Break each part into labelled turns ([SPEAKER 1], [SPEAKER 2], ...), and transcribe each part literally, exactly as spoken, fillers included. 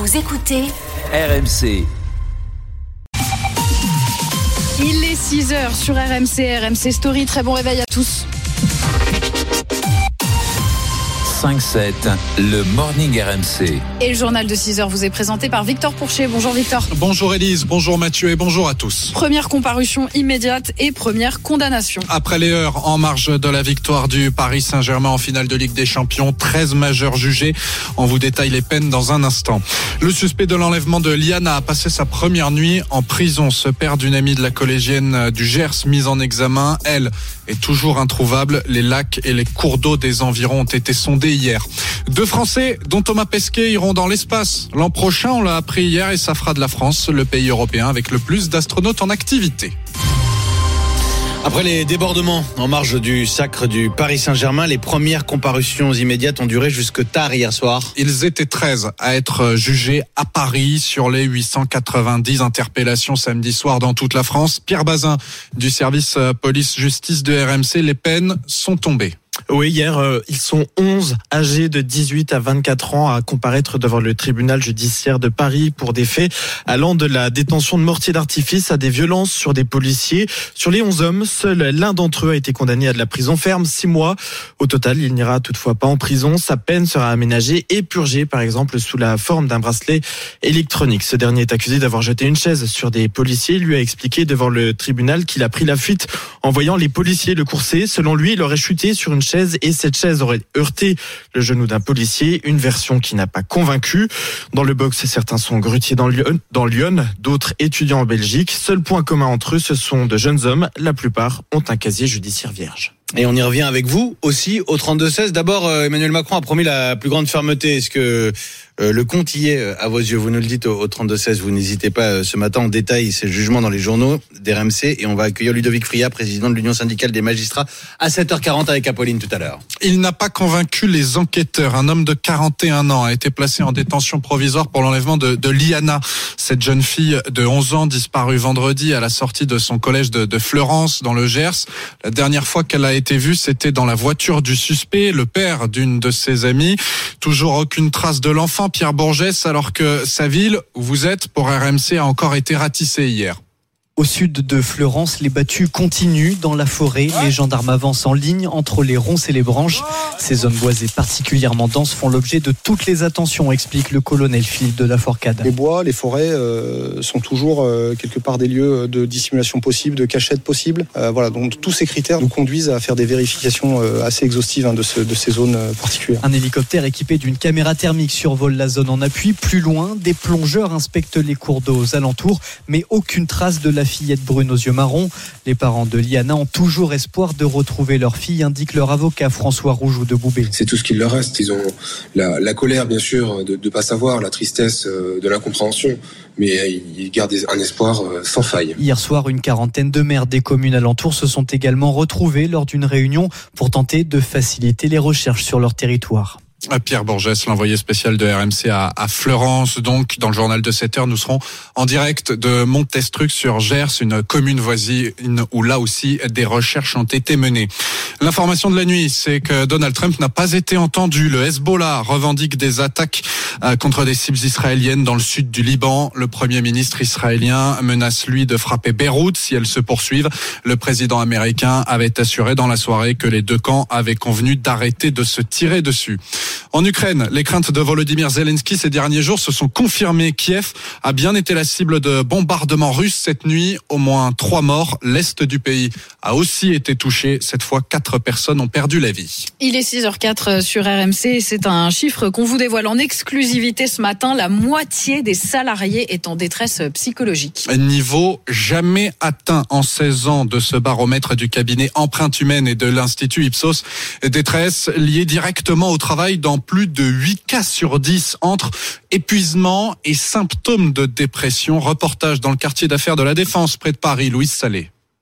[SPEAKER 1] Vous écoutez
[SPEAKER 2] R M C.
[SPEAKER 3] Il est six heures sur R M C, R M C Story. Très bon réveil à tous.
[SPEAKER 2] cinq sept, le Morning R M C.
[SPEAKER 3] Et le journal de six heures vous est présenté par Victor Pourchet. Bonjour Victor.
[SPEAKER 4] Bonjour Élise, bonjour Mathieu et bonjour à tous.
[SPEAKER 3] Première comparution immédiate et première condamnation.
[SPEAKER 4] Après les heures en marge de la victoire du Paris Saint-Germain en finale de Ligue des Champions, treize majeurs jugés. On vous détaille les peines dans un instant. Le suspect de l'enlèvement de Liana a passé sa première nuit en prison. Ce père d'une amie de la collégienne du Gers mise en examen, elle est toujours introuvable. Les lacs et les cours d'eau des environs ont été sondés hier. Deux Français, dont Thomas Pesquet, iront dans l'espace. L'an prochain, on l'a appris hier, et ça fera de la France le pays européen avec le plus d'astronautes en activité.
[SPEAKER 5] Après les débordements en marge du sacre du Paris Saint-Germain, les premières comparutions immédiates ont duré jusque tard hier soir.
[SPEAKER 4] Ils étaient treize à être jugés à Paris sur les huit cent quatre-vingt-dix interpellations samedi soir dans toute la France. Pierre Bazin du service police-justice de R M C, les peines sont tombées.
[SPEAKER 6] Oui, hier, euh, ils sont onze âgés de dix-huit à vingt-quatre ans à comparaître devant le tribunal judiciaire de Paris pour des faits allant de la détention de mortiers d'artifice à des violences sur des policiers. Sur les onze hommes, seul l'un d'entre eux a été condamné à de la prison ferme, six mois. Au total, il n'ira toutefois pas en prison. Sa peine sera aménagée et purgée, par exemple, sous la forme d'un bracelet électronique. Ce dernier est accusé d'avoir jeté une chaise sur des policiers. Il lui a expliqué devant le tribunal qu'il a pris la fuite en voyant les policiers le courser. Selon lui, il aurait chuté sur une chaise et cette chaise aurait heurté le genou d'un policier, une version qui n'a pas convaincu. Dans le box, certains sont grutiers dans Lyon, dans Lyon, d'autres étudiants en Belgique. Seul point commun entre eux, ce sont de jeunes hommes. La plupart ont un casier judiciaire vierge.
[SPEAKER 5] Et on y revient avec vous aussi au trente-deux seize. D'abord, Emmanuel Macron a promis la plus grande fermeté. Est-ce que euh, le compte y est à vos yeux? Vous nous le dites au, au trente-deux seize. Vous n'hésitez pas. Ce matin, on détaille ces jugements dans les journaux d'R M C et on va accueillir Ludovic Friat, président de l'Union syndicale des magistrats, à sept heures quarante avec Apolline tout à l'heure.
[SPEAKER 4] Il n'a pas convaincu les enquêteurs. Un homme de quarante et un ans a été placé en détention provisoire pour l'enlèvement de, de Liana, cette jeune fille de onze ans disparue vendredi à la sortie de son collège de, de Fleurance dans le Gers. La dernière fois qu'elle a été vue, c'était dans la voiture du suspect, le père d'une de ses amies. Toujours aucune trace de l'enfant, Pierre Bourgès, alors que sa ville, où vous êtes, pour R M C, a encore été ratissée hier.
[SPEAKER 7] Au sud de Fleurance, les battues continuent dans la forêt. Les gendarmes avancent en ligne entre les ronces et les branches. Ces zones boisées particulièrement denses font l'objet de toutes les attentions, explique le colonel Philippe de la Forcade.
[SPEAKER 8] Les bois, les forêts euh, sont toujours euh, quelque part des lieux de dissimulation possible, de cachette possible. Euh, voilà, donc tous ces critères nous conduisent à faire des vérifications euh, assez exhaustives hein, de, ce, de ces zones euh, particulières.
[SPEAKER 7] Un hélicoptère équipé d'une caméra thermique survole la zone en appui. Plus loin, des plongeurs inspectent les cours d'eau aux alentours, mais aucune trace de la fillette brune aux yeux marrons. Les parents de Liana ont toujours espoir de retrouver leur fille, indique leur avocat François Rougeau de Boubé.
[SPEAKER 9] C'est tout ce qu'il leur reste. Ils ont la, la colère, bien sûr, de ne pas savoir, la tristesse, de l'incompréhension, mais ils gardent un espoir sans faille.
[SPEAKER 7] Hier soir, une quarantaine de maires des communes alentours se sont également retrouvés lors d'une réunion pour tenter de faciliter les recherches sur leur territoire.
[SPEAKER 4] Pierre Bourgès, l'envoyé spécial de R M C à, à Fleurance. Donc, dans le journal de sept heures, nous serons en direct de Montestruc sur Gers, une commune voisine où là aussi des recherches ont été menées. L'information de la nuit, c'est que Donald Trump n'a pas été entendu. Le Hezbollah revendique des attaques contre des cibles israéliennes dans le sud du Liban. Le premier ministre israélien menace, lui, de frapper Beyrouth si elles se poursuivent. Le président américain avait assuré dans la soirée que les deux camps avaient convenu d'arrêter de se tirer dessus. En Ukraine, les craintes de Volodymyr Zelensky ces derniers jours se sont confirmées. Kiev a bien été la cible de bombardements russes cette nuit. Au moins trois morts. L'est du pays a aussi été touché. Cette fois, quatre personnes ont perdu la vie.
[SPEAKER 3] Il est six heures quatre sur R M C. C'est un chiffre qu'on vous dévoile en exclusivité ce matin. La moitié des salariés est en détresse psychologique.
[SPEAKER 4] Niveau jamais atteint en seize ans de ce baromètre du cabinet Empreinte Humaine et de l'Institut Ipsos. Détresse liée directement au travail dans plus de huit cas sur dix entre épuisement et symptômes de dépression. Reportage dans le quartier d'affaires de la Défense près de Paris, Louise Salé.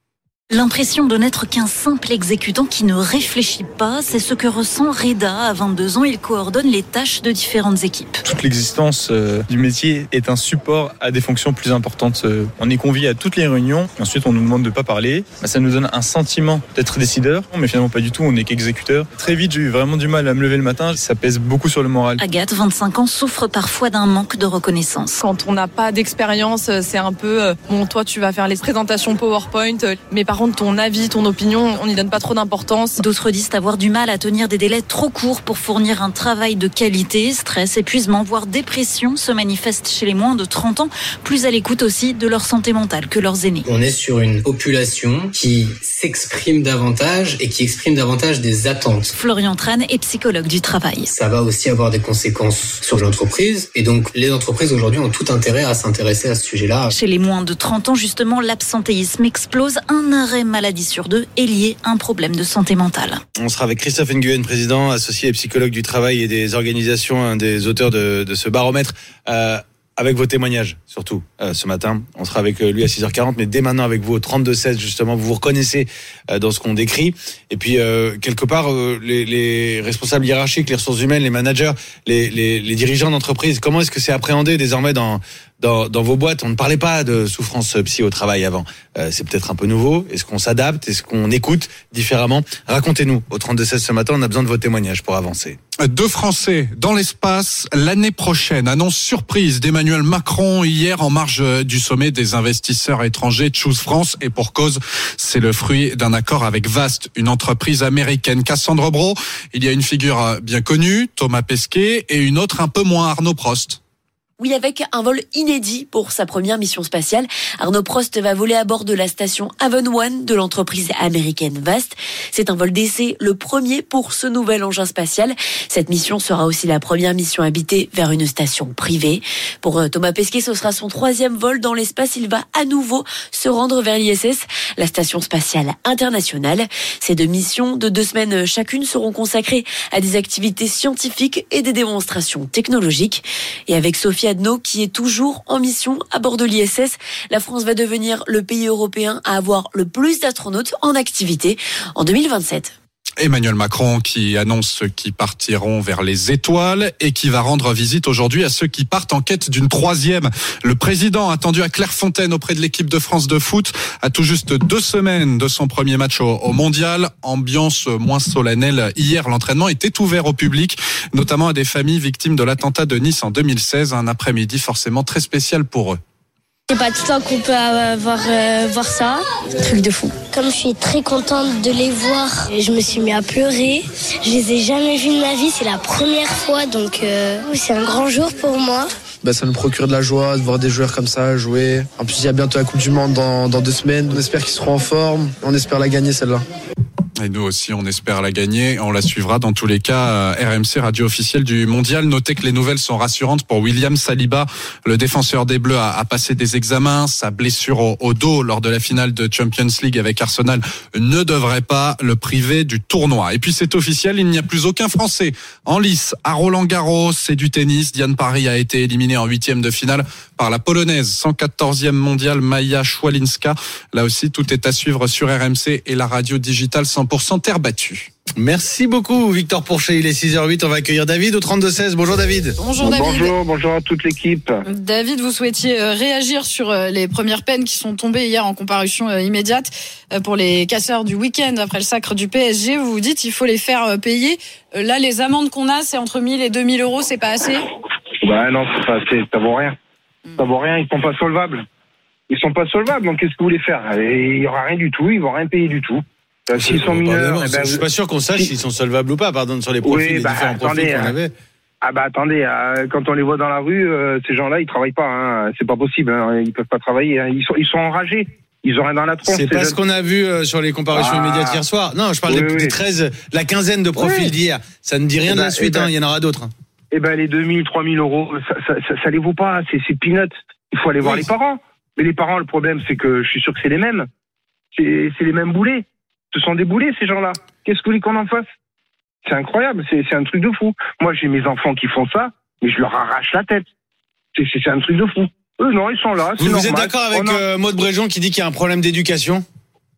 [SPEAKER 1] L'impression de n'être qu'un simple exécutant qui ne réfléchit pas, c'est ce que ressent Reda. À vingt-deux ans, il coordonne les tâches de différentes équipes.
[SPEAKER 10] Toute l'existence euh, du métier est un support à des fonctions plus importantes. Euh, on est convié à toutes les réunions, ensuite on nous demande de ne pas parler. Bah, ça nous donne un sentiment d'être décideur, mais finalement pas du tout, on n'est qu'exécuteur. Très vite, j'ai eu vraiment du mal à me lever le matin, ça pèse beaucoup sur le moral.
[SPEAKER 1] Agathe, vingt-cinq ans, souffre parfois d'un manque de reconnaissance.
[SPEAKER 11] Quand on n'a pas d'expérience, c'est un peu, euh, bon, toi tu vas faire les présentations PowerPoint, mais par contre ton avis, ton opinion, on n'y donne pas trop d'importance.
[SPEAKER 1] D'autres disent avoir du mal à tenir des délais trop courts pour fournir un travail de qualité. Stress, épuisement, voire dépression se manifestent chez les moins de trente ans, plus à l'écoute aussi de leur santé mentale que leurs aînés.
[SPEAKER 12] On est sur une population qui s'exprime davantage et qui exprime davantage des attentes.
[SPEAKER 1] Florian Tran est psychologue du travail.
[SPEAKER 12] Ça va aussi avoir des conséquences sur l'entreprise et donc les entreprises aujourd'hui ont tout intérêt à s'intéresser à ce sujet-là.
[SPEAKER 1] Chez les moins de trente ans, justement, l'absentéisme explose. Un arrêt maladie sur deux est lié à un problème de santé mentale.
[SPEAKER 5] On sera avec Christophe Nguyen, président associé et psychologue du travail et des organisations, un des auteurs de, de ce baromètre, euh, avec vos témoignages surtout euh, ce matin. On sera avec lui à six heures quarante, mais dès maintenant avec vous au trente-deux seize justement, vous vous reconnaissez euh, dans ce qu'on décrit. Et puis euh, quelque part, euh, les, les responsables hiérarchiques, les ressources humaines, les managers, les, les, les dirigeants d'entreprise, comment est-ce que c'est appréhendé désormais dans Dans, dans vos boîtes? On ne parlait pas de souffrance psy au travail avant. Euh, c'est peut-être un peu nouveau. Est-ce qu'on s'adapte? Est-ce qu'on écoute différemment? Racontez-nous. Au trente-deux seize ce matin, on a besoin de vos témoignages pour avancer.
[SPEAKER 4] Deux Français dans l'espace l'année prochaine. Annonce surprise d'Emmanuel Macron hier en marge du sommet des investisseurs étrangers Choose France. Et pour cause, c'est le fruit d'un accord avec Vast, une entreprise américaine. Cassandre Braud, il y a une figure bien connue, Thomas Pesquet, et une autre un peu moins, Arnaud Prost.
[SPEAKER 13] Oui, avec un vol inédit pour sa première mission spatiale. Arnaud Prost va voler à bord de la station Haven One de l'entreprise américaine Vast. C'est un vol d'essai, le premier pour ce nouvel engin spatial. Cette mission sera aussi la première mission habitée vers une station privée. Pour Thomas Pesquet, ce sera son troisième vol dans l'espace. Il va à nouveau se rendre vers l'I S S, la station spatiale internationale. Ces deux missions de deux semaines chacune seront consacrées à des activités scientifiques et des démonstrations technologiques. Et avec Sophie Adno, qui est toujours en mission à bord de l'I S S, la France va devenir le pays européen à avoir le plus d'astronautes en activité en deux mille vingt-sept.
[SPEAKER 4] Emmanuel Macron qui annonce ceux qui partiront vers les étoiles et qui va rendre visite aujourd'hui à ceux qui partent en quête d'une troisième. Le président attendu à Clairefontaine auprès de l'équipe de France de foot à tout juste deux semaines de son premier match au, au mondial. Ambiance moins solennelle hier. L'entraînement était ouvert au public, notamment à des familles victimes de l'attentat de Nice en deux mille seize. Un après-midi forcément très spécial pour eux.
[SPEAKER 14] C'est pas tout le temps qu'on peut avoir, euh, voir ça. Truc de fou.
[SPEAKER 15] Comme je suis très contente de les voir, je me suis mis à pleurer. Je les ai jamais vus de ma vie, c'est la première fois, donc euh, c'est un grand jour pour moi.
[SPEAKER 16] Bah, ça nous procure de la joie de voir des joueurs comme ça jouer. En plus, il y a bientôt la Coupe du Monde dans, dans deux semaines. On espère qu'ils seront en forme. On espère la gagner celle-là.
[SPEAKER 4] Et nous aussi, on espère la gagner. On la suivra dans tous les cas. R M C, radio officielle du mondial. Notez que les nouvelles sont rassurantes pour William Saliba. Le défenseur des Bleus a, a passé des examens. Sa blessure au, au dos lors de la finale de Champions League avec Arsenal ne devrait pas le priver du tournoi. Et puis c'est officiel, il n'y a plus aucun Français en lice à Roland-Garros. C'est du tennis. Diane Parry a été éliminée en huitième de finale par la Polonaise, cent quatorzième mondiale Maja Szwalinska. Là aussi, tout est à suivre sur R M C et la radio digitale cent pour cent terre battue.
[SPEAKER 5] Merci beaucoup Victor Pourchet, il est six heures huit, on va accueillir David au trente-deux seize. Bonjour David.
[SPEAKER 3] Bonjour David.
[SPEAKER 17] Bonjour, bonjour à toute l'équipe.
[SPEAKER 3] David, vous souhaitiez réagir sur les premières peines qui sont tombées hier en comparution immédiate pour les casseurs du week-end après le sacre du P S G. Vous vous dites qu'il faut les faire payer. Là, les amendes qu'on a, c'est entre mille et deux mille euros, c'est pas assez?
[SPEAKER 17] Bah non, c'est pas assez, ça vaut rien. Ça vaut rien, ils sont pas solvables. Ils sont pas solvables, donc qu'est-ce que vous voulez faire? Il y aura rien du tout, ils vont rien payer du tout. S'ils sont mineurs,
[SPEAKER 5] eh ben, je suis pas sûr qu'on sache si... s'ils sont solvables ou pas, pardon, sur les profils,
[SPEAKER 17] oui,
[SPEAKER 5] les
[SPEAKER 17] bah,
[SPEAKER 5] différents
[SPEAKER 17] attendez,
[SPEAKER 5] profils qu'on avait.
[SPEAKER 17] Ah bah attendez, euh, quand on les voit dans la rue, euh, ces gens-là, ils travaillent pas, hein, c'est pas possible, hein, ils peuvent pas travailler, hein, ils sont, ils sont enragés, ils ont rien dans la tronche.
[SPEAKER 5] C'est pas
[SPEAKER 17] jeunes.
[SPEAKER 5] ce qu'on a vu euh, sur les comparutions ah, immédiates hier soir. Non, je parle oui, des, oui. des treize, la quinzaine de profils oui. d'hier. Ça ne dit rien eh de ben, la suite, eh ben, hein, il y en aura d'autres.
[SPEAKER 17] Eh ben les deux mille, trois mille euros, ça, ça, ça, ça les vaut pas, c'est, c'est peanuts. Il faut aller oui. voir les parents. Mais les parents, le problème, c'est que je suis sûr que c'est les mêmes. C'est, c'est les mêmes boulets. Ce sont des boulets, ces gens-là. Qu'est-ce que vous voulez qu'on en fasse? C'est incroyable, c'est, c'est un truc de fou. Moi, j'ai mes enfants qui font ça, mais je leur arrache la tête. C'est, c'est, c'est un truc de fou. Eux, non, ils sont là, c'est
[SPEAKER 5] Vous,
[SPEAKER 17] normal.
[SPEAKER 5] vous êtes d'accord avec a... euh, Maud Bréjon qui dit qu'il y a un problème d'éducation?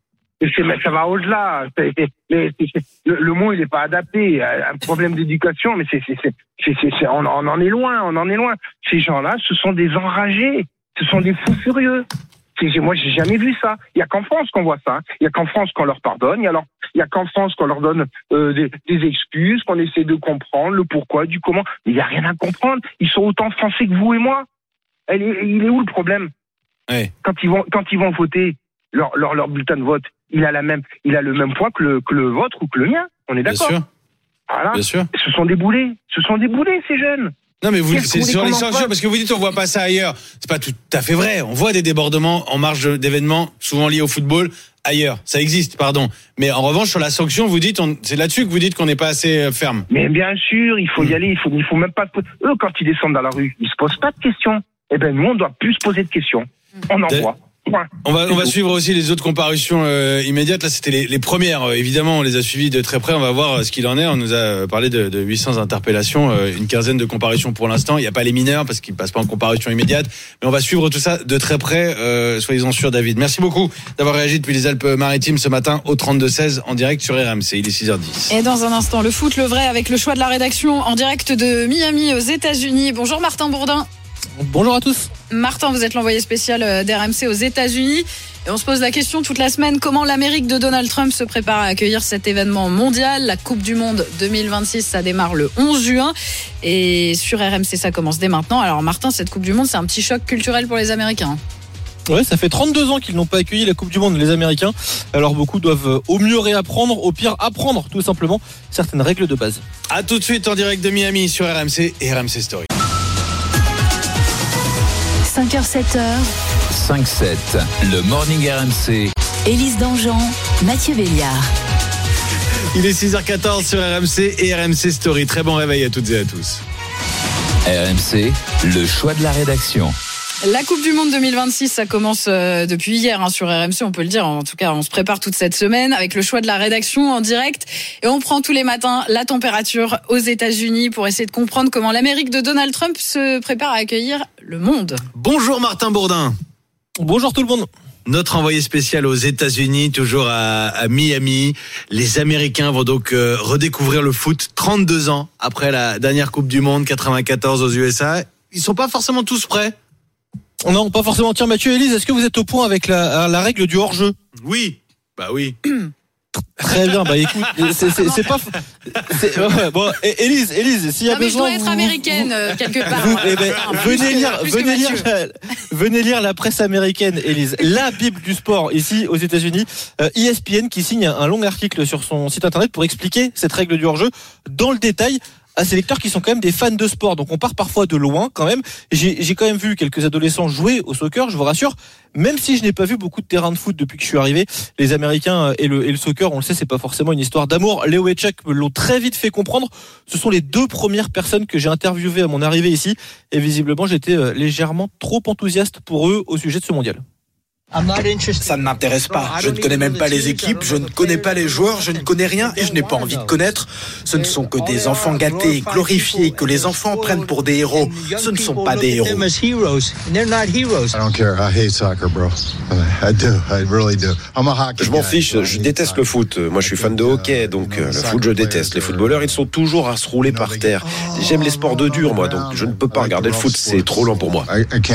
[SPEAKER 17] c'est, ça va au-delà. C'est, c'est, c'est, c'est, le, le mot, il n'est pas adapté. Un problème d'éducation, mais c'est, c'est, c'est, c'est, c'est, c'est on, on en est loin, on en est loin. Ces gens-là, ce sont des enragés, ce sont des fous furieux. C'est, moi, j'ai jamais vu ça. Il y a qu'en France qu'on voit ça. Il y a qu'en France qu'on leur pardonne. Il y a, alors, il y a qu'en France qu'on leur donne euh, des, des excuses, qu'on essaie de comprendre le pourquoi, du comment. Mais il y a rien à comprendre. Ils sont autant français que vous et moi. Elle est, il est où le problème?
[SPEAKER 5] Ouais.
[SPEAKER 17] Quand ils vont, quand ils vont voter, leur, leur, leur bulletin de vote, il a la même, il a le même poids que le, que le vôtre ou que le mien. On est d'accord?
[SPEAKER 5] Bien sûr.
[SPEAKER 17] Voilà.
[SPEAKER 5] Bien sûr.
[SPEAKER 17] Ce sont des boulets. Ce sont des boulets, ces jeunes.
[SPEAKER 5] Non, mais vous,
[SPEAKER 17] Qu'est-ce
[SPEAKER 5] c'est
[SPEAKER 17] qu'on
[SPEAKER 5] sur
[SPEAKER 17] les
[SPEAKER 5] les
[SPEAKER 17] commence
[SPEAKER 5] censures,
[SPEAKER 17] pas
[SPEAKER 5] parce que vous dites on voit pas ça ailleurs. C'est pas tout à fait vrai. On voit des débordements en marge d'événements, souvent liés au football, ailleurs. Ça existe, pardon. Mais en revanche, sur la sanction, vous dites, on, c'est là-dessus que vous dites qu'on n'est pas assez ferme.
[SPEAKER 17] Mais bien sûr, il faut y aller. Il faut, il faut même pas. Eux, quand ils descendent dans la rue, ils se posent pas de questions. Eh ben, nous, on doit plus se poser de questions. On en voit. Ouais.
[SPEAKER 5] On va, on va suivre aussi les autres comparutions euh, immédiates. Là, c'était les, les premières. Euh, évidemment, on les a suivies de très près. On va voir euh, ce qu'il en est. On nous a parlé de, de huit cents interpellations, euh, une quinzaine de comparutions pour l'instant. Il n'y a pas les mineurs parce qu'ils passent pas en comparution immédiate. Mais on va suivre tout ça de très près. Euh, soyez-en sûrs, David. Merci beaucoup d'avoir réagi depuis les Alpes-Maritimes ce matin au trente-deux seize en direct sur R M C. Il est six heures dix.
[SPEAKER 3] Et dans un instant, le foot, le vrai, avec le choix de la rédaction en direct de Miami aux États-Unis. Bonjour Martin Bourdin.
[SPEAKER 18] Bonjour à tous.
[SPEAKER 3] Martin, vous êtes l'envoyé spécial d'R M C aux États-Unis. Et on se pose la question toute la semaine, comment l'Amérique de Donald Trump se prépare à accueillir cet événement mondial? La Coupe du Monde deux mille vingt-six, ça démarre le onze juin. Et sur R M C, ça commence dès maintenant. Alors Martin, cette Coupe du Monde, c'est un petit choc culturel pour les Américains.
[SPEAKER 18] Ouais, ça fait trente-deux ans qu'ils n'ont pas accueilli la Coupe du Monde, les Américains. Alors beaucoup doivent au mieux réapprendre, au pire apprendre tout simplement certaines règles de base.
[SPEAKER 5] À tout de suite en direct de Miami sur R M C et R M C Story.
[SPEAKER 19] cinq heures sept heures.
[SPEAKER 2] cinq sept, le Morning R M C.
[SPEAKER 19] Élise Dangean, Mathieu Béliard.
[SPEAKER 5] Il est six heures quatorze sur R M C et R M C Story. Très bon réveil à toutes et à tous.
[SPEAKER 2] R M C, le choix de la rédaction.
[SPEAKER 3] La Coupe du Monde deux mille vingt-six, ça commence euh, depuis hier hein, sur R M C, on peut le dire. En tout cas, on se prépare toute cette semaine avec le choix de la rédaction en direct. Et on prend tous les matins la température aux États-Unis pour essayer de comprendre comment l'Amérique de Donald Trump se prépare à accueillir le monde.
[SPEAKER 5] Bonjour Martin Bourdin.
[SPEAKER 18] Bonjour tout le monde.
[SPEAKER 5] Notre envoyé spécial aux États-Unis, toujours à, à Miami. Les Américains vont donc euh, redécouvrir le foot trente-deux ans après la dernière Coupe du Monde, quatre-vingt-quatorze aux U S A. Ils sont pas forcément tous prêts.
[SPEAKER 18] Non, pas forcément. Tiens, Mathieu, Élise, est-ce que vous êtes au point avec la, la règle du hors-jeu?
[SPEAKER 5] Oui. Bah oui.
[SPEAKER 18] Très bien, bah écoute, c'est, c'est, c'est pas. C'est, ouais, bon, Élise, Élise, s'il y a
[SPEAKER 3] non, mais
[SPEAKER 18] besoin.
[SPEAKER 3] Je dois être
[SPEAKER 18] vous,
[SPEAKER 3] américaine
[SPEAKER 18] vous,
[SPEAKER 3] euh, quelque part.
[SPEAKER 18] Vous, eh ben,
[SPEAKER 3] enfin,
[SPEAKER 18] venez
[SPEAKER 3] plus
[SPEAKER 18] lire,
[SPEAKER 3] que, plus
[SPEAKER 18] venez
[SPEAKER 3] que
[SPEAKER 18] lire, venez lire la presse américaine, Élise, la Bible du sport ici aux États-Unis. Euh, E S P N qui signe un long article sur son site internet pour expliquer cette règle du hors-jeu dans le détail à ces lecteurs qui sont quand même des fans de sport. Donc on part parfois de loin quand même. J'ai, j'ai quand même vu quelques adolescents jouer au soccer, je vous rassure. Même si je n'ai pas vu beaucoup de terrains de foot depuis que je suis arrivé, les Américains et le, et le soccer, on le sait, c'est pas forcément une histoire d'amour. Léo et Chuck me l'ont très vite fait comprendre. Ce sont les deux premières personnes que j'ai interviewées à mon arrivée ici. Et visiblement, j'étais légèrement trop enthousiaste pour eux au sujet de ce mondial.
[SPEAKER 20] Ça ne m'intéresse pas. Je ne connais même pas les équipes, je ne connais pas les joueurs, je ne connais rien et je n'ai pas envie de connaître. Ce ne sont que des enfants gâtés, glorifiés, que les enfants prennent pour des héros. Ce ne sont pas des héros.
[SPEAKER 21] Je m'en fiche, je déteste le foot. Moi, je suis fan de hockey, donc le foot, je déteste. Les footballeurs, ils sont toujours à se rouler par terre. J'aime les sports de dur, moi, donc je ne peux pas regarder le foot, c'est trop lent pour moi.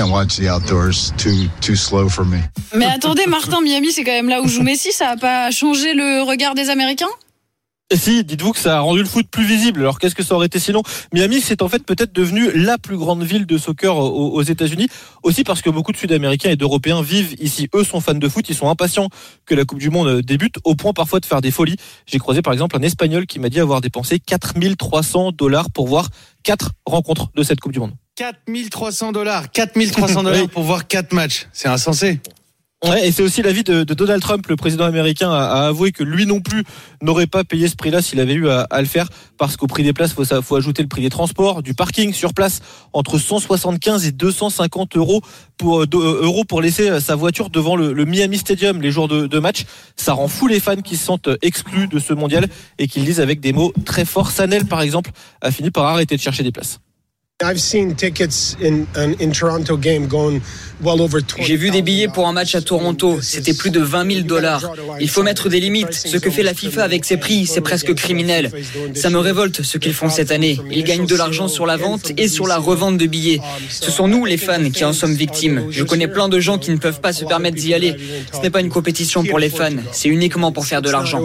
[SPEAKER 3] Mais attendez, Martin, Miami, c'est quand même là où joue Messi. Ça n'a pas changé le regard des Américains?
[SPEAKER 18] Et si, dites-vous que ça a rendu le foot plus visible. Alors qu'est-ce que ça aurait été sinon? Miami, c'est en fait peut-être devenu la plus grande ville de soccer aux, aux États-Unis. Aussi parce que beaucoup de Sud-Américains et d'Européens vivent ici. Eux sont fans de foot, ils sont impatients que la Coupe du Monde débute, au point parfois de faire des folies. J'ai croisé par exemple un Espagnol qui m'a dit avoir dépensé quatre mille trois cents dollars pour voir quatre rencontres de cette Coupe du Monde.
[SPEAKER 5] quatre mille trois cents dollars, quatre mille trois cents dollars oui. Pour voir quatre matchs. C'est insensé.
[SPEAKER 18] Ouais, et c'est aussi l'avis de, de Donald Trump, le président américain, a, a avoué que lui non plus n'aurait pas payé ce prix-là s'il avait eu à, à le faire, parce qu'au prix des places, faut, ça, faut ajouter le prix des transports, du parking sur place, entre cent soixante-quinze et deux cent cinquante euros pour, euh, euros pour laisser sa voiture devant le, le Miami Stadium les jours de, de match. Ça rend fou les fans qui se sentent exclus de ce mondial et qui le disent avec des mots très forts. Sanel, par exemple, a fini par arrêter de chercher des places.
[SPEAKER 22] I've seen tickets in, in in Toronto game going
[SPEAKER 6] J'ai vu des billets pour un match à Toronto, c'était plus de vingt mille dollars. Il faut mettre des limites. Ce que fait la FIFA avec ses prix, c'est presque criminel. Ça me révolte ce qu'ils font cette année. Ils gagnent de l'argent sur la vente et sur la revente de billets. Ce sont nous, les fans, qui en sommes victimes. Je connais plein de gens qui ne peuvent pas se permettre d'y aller. Ce n'est pas une compétition pour les fans, c'est uniquement pour faire de l'argent.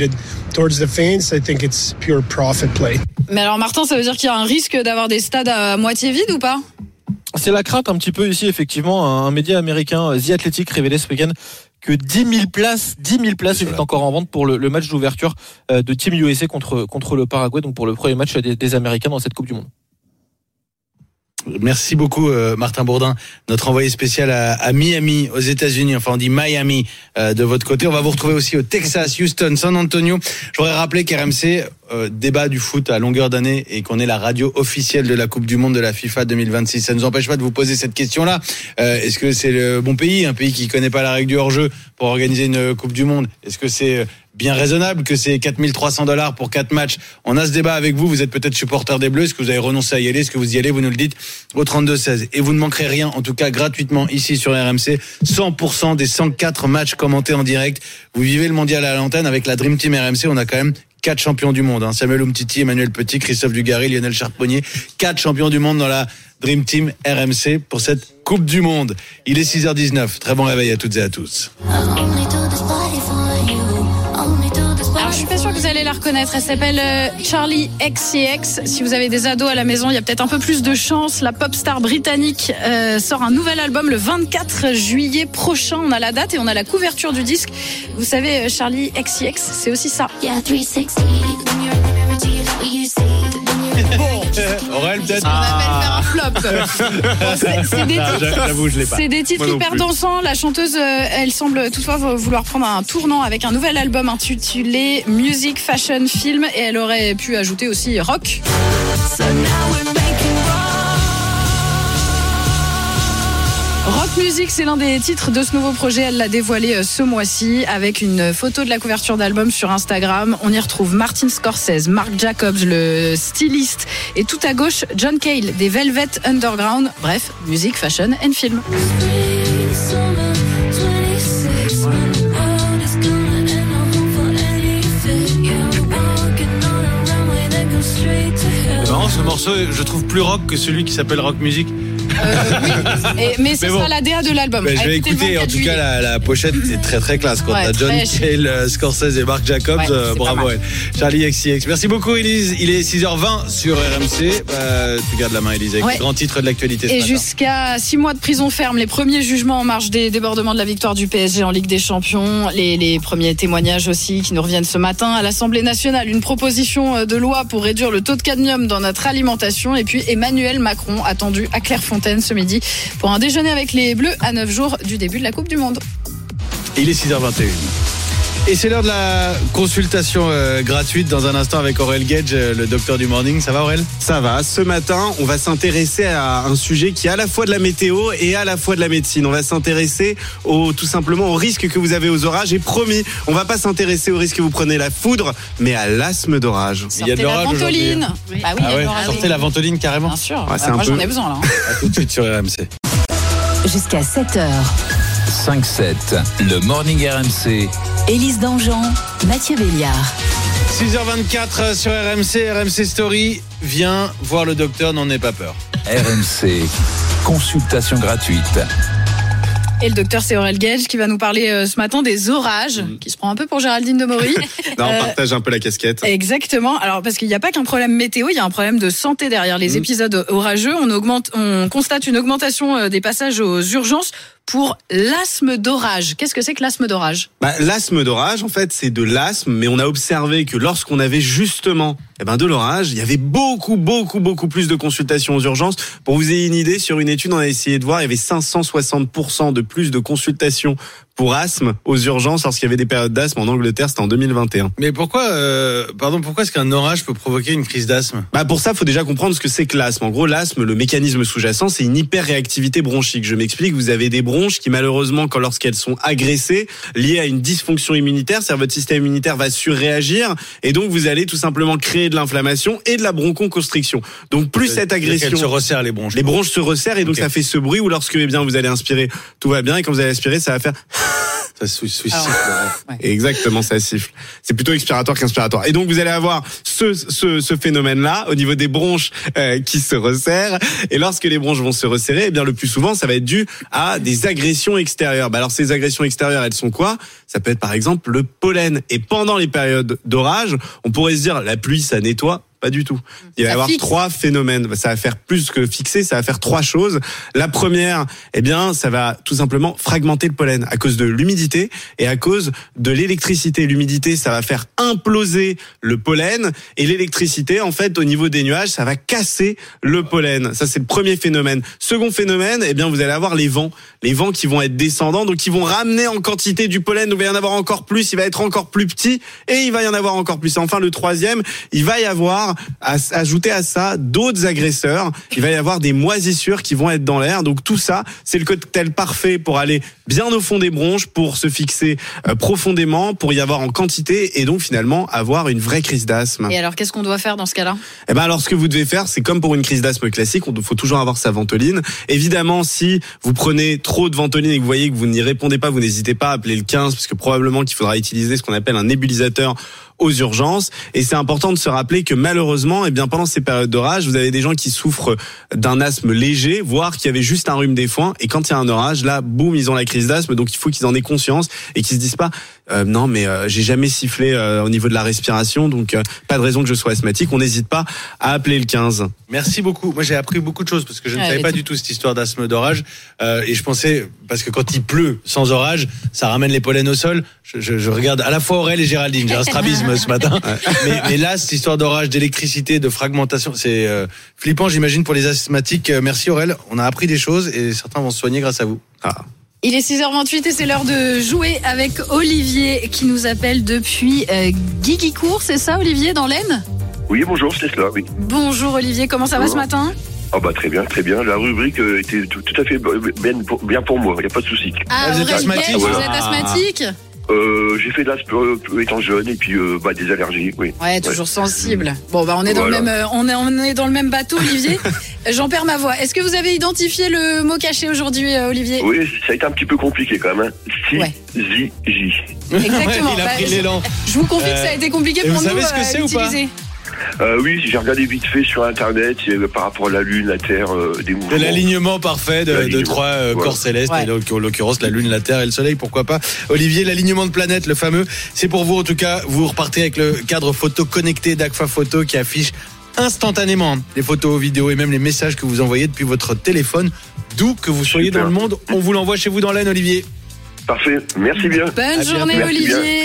[SPEAKER 3] Mais alors Martin, ça veut dire qu'il y a un risque d'avoir des stades à moitié vides ou pas ?
[SPEAKER 18] C'est la crainte un petit peu ici, effectivement. Un média américain, The Athletic, révélait ce week-end que dix mille places, dix mille places étaient encore en vente pour le, le match d'ouverture de Team U S A contre, contre le Paraguay, donc pour le premier match des, des Américains dans cette Coupe du Monde.
[SPEAKER 5] Merci beaucoup euh, Martin Bourdin, notre envoyé spécial à, à Miami aux États-Unis, enfin on dit Miami euh, de votre côté. On va vous retrouver aussi au Texas, Houston, San Antonio. Je voudrais rappeler qu'R M C euh, débat du foot à longueur d'année et qu'on est la radio officielle de la Coupe du Monde de la FIFA deux mille vingt-six. Ça ne nous empêche pas de vous poser cette question-là. Euh, est-ce que c'est le bon pays, un pays qui connaît pas la règle du hors-jeu pour organiser une Coupe du Monde ? Est-ce que c'est bien raisonnable que c'est quatre mille trois cents dollars pour quatre matchs? On a ce débat avec vous. Vous êtes peut-être supporter des Bleus. Est-ce que vous avez renoncé à y aller? Est-ce que vous y allez? Vous nous le dites au trente-deux seize. Et vous ne manquerez rien, en tout cas gratuitement ici sur R M C. cent pour cent des cent quatre matchs commentés en direct. Vous vivez le mondial à l'antenne avec la Dream Team R M C. On a quand même quatre champions du monde. Hein. Samuel Umtiti, Emmanuel Petit, Christophe Dugarry, Lionel Charbonnier. Quatre champions du monde dans la Dream Team R M C pour cette Coupe du Monde. Il est six heures dix-neuf. Très bon réveil à toutes et à tous.
[SPEAKER 3] Alors, je suis pas sûre que vous allez la reconnaître. Elle s'appelle euh, Charli X C X. Si vous avez des ados à la maison, il y a peut-être un peu plus de chance. La pop star britannique euh, sort un nouvel album le vingt-quatre juillet prochain. On a la date et on a la couverture du disque. Vous savez, Charli X C X, c'est aussi ça.
[SPEAKER 5] Aurel, peut-être.
[SPEAKER 3] On appelle faire un flop. Bon, c'est, c'est des titres,
[SPEAKER 5] J'avoue, je l'ai pas.
[SPEAKER 3] c'est des titres hyper
[SPEAKER 5] plus.
[SPEAKER 3] dansants. La chanteuse, euh, elle semble toutefois vouloir prendre un tournant avec un nouvel album intitulé Music, Fashion, Film, et elle aurait pu ajouter aussi rock. Rock Music, c'est l'un des titres de ce nouveau projet. Elle l'a dévoilé ce mois-ci avec une photo de la couverture d'album sur Instagram. On y retrouve Martin Scorsese, Marc Jacobs, le styliste, et tout à gauche, John Cale, des Velvet Underground. Bref, musique, fashion and film.
[SPEAKER 5] C'est marrant, ce morceau, je trouve plus rock que celui qui s'appelle Rock Music.
[SPEAKER 3] Euh, oui, et, mais ce
[SPEAKER 5] Mais
[SPEAKER 3] sera
[SPEAKER 5] bon.
[SPEAKER 3] la D A de l'album.
[SPEAKER 5] Bah, je vais
[SPEAKER 3] Écoutez le
[SPEAKER 5] écouter, en
[SPEAKER 3] vingt-quatre
[SPEAKER 5] tout cas,
[SPEAKER 3] juillet.
[SPEAKER 5] la, la pochette est très très classe. Quand
[SPEAKER 3] Ouais,
[SPEAKER 5] t'as John
[SPEAKER 3] très chic.
[SPEAKER 5] Cale, euh, Scorsese et Marc Jacobs,
[SPEAKER 3] Ouais,
[SPEAKER 5] euh,
[SPEAKER 3] c'est pas
[SPEAKER 5] bravo
[SPEAKER 3] mal.
[SPEAKER 5] elle. Charli X C X. Merci beaucoup Élise. Il est six heures vingt sur R M C. Euh, tu gardes la main Élise avec
[SPEAKER 3] Ouais.
[SPEAKER 5] les grands titres de l'actualité ce
[SPEAKER 3] Et
[SPEAKER 5] matin.
[SPEAKER 3] jusqu'à six mois de prison ferme, les premiers jugements en marge des débordements de la victoire du P S G en Ligue des Champions, les, les premiers témoignages aussi qui nous reviennent ce matin à l'Assemblée nationale, une proposition de loi pour réduire le taux de cadmium dans notre alimentation, et puis Emmanuel Macron attendu à Clairefontaine ce midi pour un déjeuner avec les Bleus à neuf jours du début de la Coupe du Monde.
[SPEAKER 5] Il est six heures vingt et une. Et c'est l'heure de la consultation euh, gratuite dans un instant avec Aurel Gage, euh, le docteur du morning. Ça va Aurel?
[SPEAKER 22] Ça va. Ce matin, on va s'intéresser à un sujet qui est à la fois de la météo et à la fois de la médecine. On va s'intéresser au, tout simplement au risque que vous avez aux orages. Et promis, on va pas s'intéresser au risque que vous prenez la foudre, mais à l'asthme d'orage.
[SPEAKER 5] Il y a de l'orage aujourd'hui.
[SPEAKER 3] Ventoline.
[SPEAKER 5] Oui.
[SPEAKER 3] Bah oui, il y
[SPEAKER 5] Ah
[SPEAKER 3] a de
[SPEAKER 5] ouais,
[SPEAKER 3] l'orage.
[SPEAKER 5] sortez la ventoline carrément.
[SPEAKER 3] Bien sûr.
[SPEAKER 22] Ouais,
[SPEAKER 3] Bah,
[SPEAKER 22] c'est un
[SPEAKER 3] moi
[SPEAKER 22] peu-
[SPEAKER 3] j'en ai besoin là. hein.
[SPEAKER 5] À tout de suite sur R M C.
[SPEAKER 19] Jusqu'à sept heures.
[SPEAKER 2] cinq sept, le Morning R M C.
[SPEAKER 19] Élise Dangean, Mathieu Béliard.
[SPEAKER 5] six heures vingt-quatre sur R M C, R M C Story. Viens voir le docteur, n'en aie pas peur.
[SPEAKER 2] R M C, consultation gratuite.
[SPEAKER 3] Et le docteur, c'est Aurel Gage qui va nous parler euh, ce matin des orages, qui se prend un peu pour Géraldine de Maury.
[SPEAKER 22] Non, on
[SPEAKER 3] Euh,
[SPEAKER 22] partage un peu la casquette.
[SPEAKER 3] Exactement. Alors parce qu'il n'y a pas qu'un problème météo, il y a un problème de santé derrière les
[SPEAKER 22] Mmh.
[SPEAKER 3] épisodes orageux. On augmente, on constate une augmentation euh, des passages aux urgences pour l'asthme d'orage. Qu'est-ce que c'est que l'asthme d'orage?
[SPEAKER 22] Bah, l'asthme d'orage, en fait, c'est de l'asthme, mais on a observé que lorsqu'on avait justement eh ben, de l'orage, il y avait beaucoup, beaucoup, beaucoup plus de consultations aux urgences. Pour vous ayez une idée, sur une étude, on a essayé de voir, il y avait cinq cent soixante pour cent de plus de consultations pour asthme aux urgences lorsqu'il y avait des périodes d'asthme en Angleterre, c'était en deux mille vingt et un.
[SPEAKER 5] Mais pourquoi, euh, pardon, pourquoi est-ce qu'un orage peut provoquer une crise d'asthme?
[SPEAKER 22] Bah pour ça, il faut déjà comprendre ce que c'est que l'asthme. En gros, l'asthme, le mécanisme sous-jacent, c'est une hyperréactivité bronchique. Je m'explique, vous avez des bronches qui malheureusement, quand lorsqu'elles sont agressées, liées à une dysfonction immunitaire, c'est-à-dire votre système immunitaire va surréagir et donc vous allez tout simplement créer de l'inflammation et de la bronchoconstriction. Donc plus
[SPEAKER 5] Euh,
[SPEAKER 22] cette agression,
[SPEAKER 5] Elles se resserrent les bronches.
[SPEAKER 22] les bronches se resserrent et donc
[SPEAKER 5] Ok.
[SPEAKER 22] ça fait ce bruit où lorsque eh bien vous allez inspirer, tout va bien et quand vous allez expirer, ça va faire
[SPEAKER 5] Ça sou- sou-
[SPEAKER 3] Alors,
[SPEAKER 5] siffle.
[SPEAKER 3] ouais.
[SPEAKER 22] exactement, ça siffle. C'est plutôt expiratoire qu'inspiratoire. Et donc vous allez avoir ce ce, ce phénomène-là au niveau des bronches euh, qui se resserrent. Et lorsque les bronches vont se resserrer, eh bien le plus souvent, ça va être dû à des agressions extérieures. Bah alors ces agressions extérieures, elles sont quoi? Ça peut être par exemple le pollen. Et pendant les périodes d'orage, on pourrait se dire la pluie, ça nettoie. Pas du tout. Il va y
[SPEAKER 3] Ça
[SPEAKER 22] avoir
[SPEAKER 3] fixe.
[SPEAKER 22] trois phénomènes. Ça va faire plus que fixer, ça va faire trois choses. La première, eh bien, ça va tout simplement fragmenter le pollen à cause de l'humidité et à cause de l'électricité. L'humidité, ça va faire imploser le pollen et l'électricité, en fait, au niveau des nuages, ça va casser le pollen. Ça, c'est le premier phénomène. Second phénomène, eh bien, vous allez avoir les vents. Les vents qui vont être descendants, donc qui vont ramener en quantité du pollen. Donc, il va y en avoir encore plus, il va être encore plus petit et il va y en avoir encore plus. Et enfin, le troisième, il va y avoir à ajouter à ça d'autres agresseurs. Il va y avoir des moisissures qui vont être dans l'air. Donc tout ça, c'est le cocktail parfait pour aller bien au fond des bronches, pour se fixer euh, profondément, pour y avoir en quantité et donc finalement avoir une vraie crise d'asthme.
[SPEAKER 3] Et alors, qu'est-ce qu'on doit faire dans ce cas-là?
[SPEAKER 22] Eh ben alors ce que vous devez faire, c'est comme pour une crise d'asthme classique, il faut toujours avoir sa ventoline. Évidemment, si vous prenez trop de ventoline et que vous voyez que vous n'y répondez pas, vous n'hésitez pas à appeler le quinze parce que probablement qu'il faudra utiliser ce qu'on appelle un nébulisateur aux urgences. Et c'est important de se rappeler que malheureusement, eh bien, pendant ces périodes d'orage, vous avez des gens qui souffrent d'un asthme léger, voire qui avaient juste un rhume des foins. Et quand il y a un orage, là, boum, ils ont la crise d'asthme. Donc il faut qu'ils en aient conscience et qu'ils se disent pas, euh, non, mais euh, j'ai jamais sifflé euh, au niveau de la respiration, donc euh, pas de raison que je sois asthmatique. On n'hésite pas à appeler le quinze.
[SPEAKER 5] Merci beaucoup. Moi, j'ai appris beaucoup de choses parce que je ne
[SPEAKER 3] Ouais,
[SPEAKER 5] savais
[SPEAKER 3] mais
[SPEAKER 5] pas
[SPEAKER 3] tout.
[SPEAKER 5] du tout cette histoire d'asthme d'orage. Euh, et je pensais, parce que quand il pleut sans orage, ça ramène les pollens au sol. Je, je, je regarde à la fois Aurel et Géraldine. J'ai un strabisme ce matin. Mais, mais là, cette histoire d'orage, d'électricité, de fragmentation, c'est euh, flippant, j'imagine, pour les asthmatiques. Euh, Merci Aurel. On a appris des choses et certains vont se soigner grâce à vous.
[SPEAKER 22] Ah.
[SPEAKER 3] Il est six heures vingt-huit et c'est l'heure de jouer avec Olivier qui nous appelle depuis euh, Guiguicourt, c'est ça Olivier, dans l'Aisne?
[SPEAKER 8] Oui, bonjour, c'est cela, oui.
[SPEAKER 3] Bonjour Olivier, comment ça va ce matin?
[SPEAKER 8] Ah bah très bien, très bien. La rubrique euh, était tout, tout à fait bien pour, bien pour moi, il n'y a pas de souci.
[SPEAKER 3] Ah,
[SPEAKER 5] vous êtes
[SPEAKER 3] Aurélien,
[SPEAKER 5] asthmatique,
[SPEAKER 3] vous
[SPEAKER 8] voilà.
[SPEAKER 3] êtes asthmatique?
[SPEAKER 8] Euh, j'ai fait de l'asthme euh, étant jeune et puis euh, bah, des allergies, oui.
[SPEAKER 3] Ouais, toujours sensible. Bon, bah on est dans
[SPEAKER 8] Voilà.
[SPEAKER 3] le même, euh, on est, on est dans le même bateau, Olivier. J'en perds ma voix. Est-ce que vous avez identifié le mot caché aujourd'hui, euh, Olivier?
[SPEAKER 8] Oui, ça a été un petit peu compliqué quand même. Hein. Si,
[SPEAKER 3] Ouais.
[SPEAKER 8] zi, j.
[SPEAKER 3] Exactement.
[SPEAKER 5] Il a
[SPEAKER 3] Bah,
[SPEAKER 5] pris l'élan.
[SPEAKER 3] Je vous confie que ça a été compliqué
[SPEAKER 5] Et
[SPEAKER 3] pour
[SPEAKER 5] vous
[SPEAKER 3] nous
[SPEAKER 5] savez ce que
[SPEAKER 3] euh,
[SPEAKER 5] c'est ou pas
[SPEAKER 3] d'utiliser.
[SPEAKER 8] Euh, oui, j'ai regardé vite fait sur internet euh, par rapport à la Lune, la Terre, euh, des mouvements.
[SPEAKER 5] De l'alignement parfait de, de
[SPEAKER 8] L'alignement.
[SPEAKER 5] trois euh,
[SPEAKER 8] Voilà.
[SPEAKER 5] corps célestes,
[SPEAKER 3] Ouais.
[SPEAKER 5] et donc, en l'occurrence la Lune, la Terre et le Soleil, pourquoi pas. Olivier, l'alignement de planètes, le fameux, c'est pour vous en tout cas. Vous repartez avec le cadre photo connecté d'Agfa Photo qui affiche instantanément les photos, vidéos et même les messages que vous envoyez depuis votre téléphone, d'où que vous soyez
[SPEAKER 8] Super.
[SPEAKER 5] dans le monde. On vous l'envoie chez vous dans l'Aisne, Olivier.
[SPEAKER 8] Parfait, merci bien.
[SPEAKER 3] Bonne
[SPEAKER 5] À
[SPEAKER 3] journée,
[SPEAKER 5] bientôt.
[SPEAKER 8] Merci bien.
[SPEAKER 3] Olivier.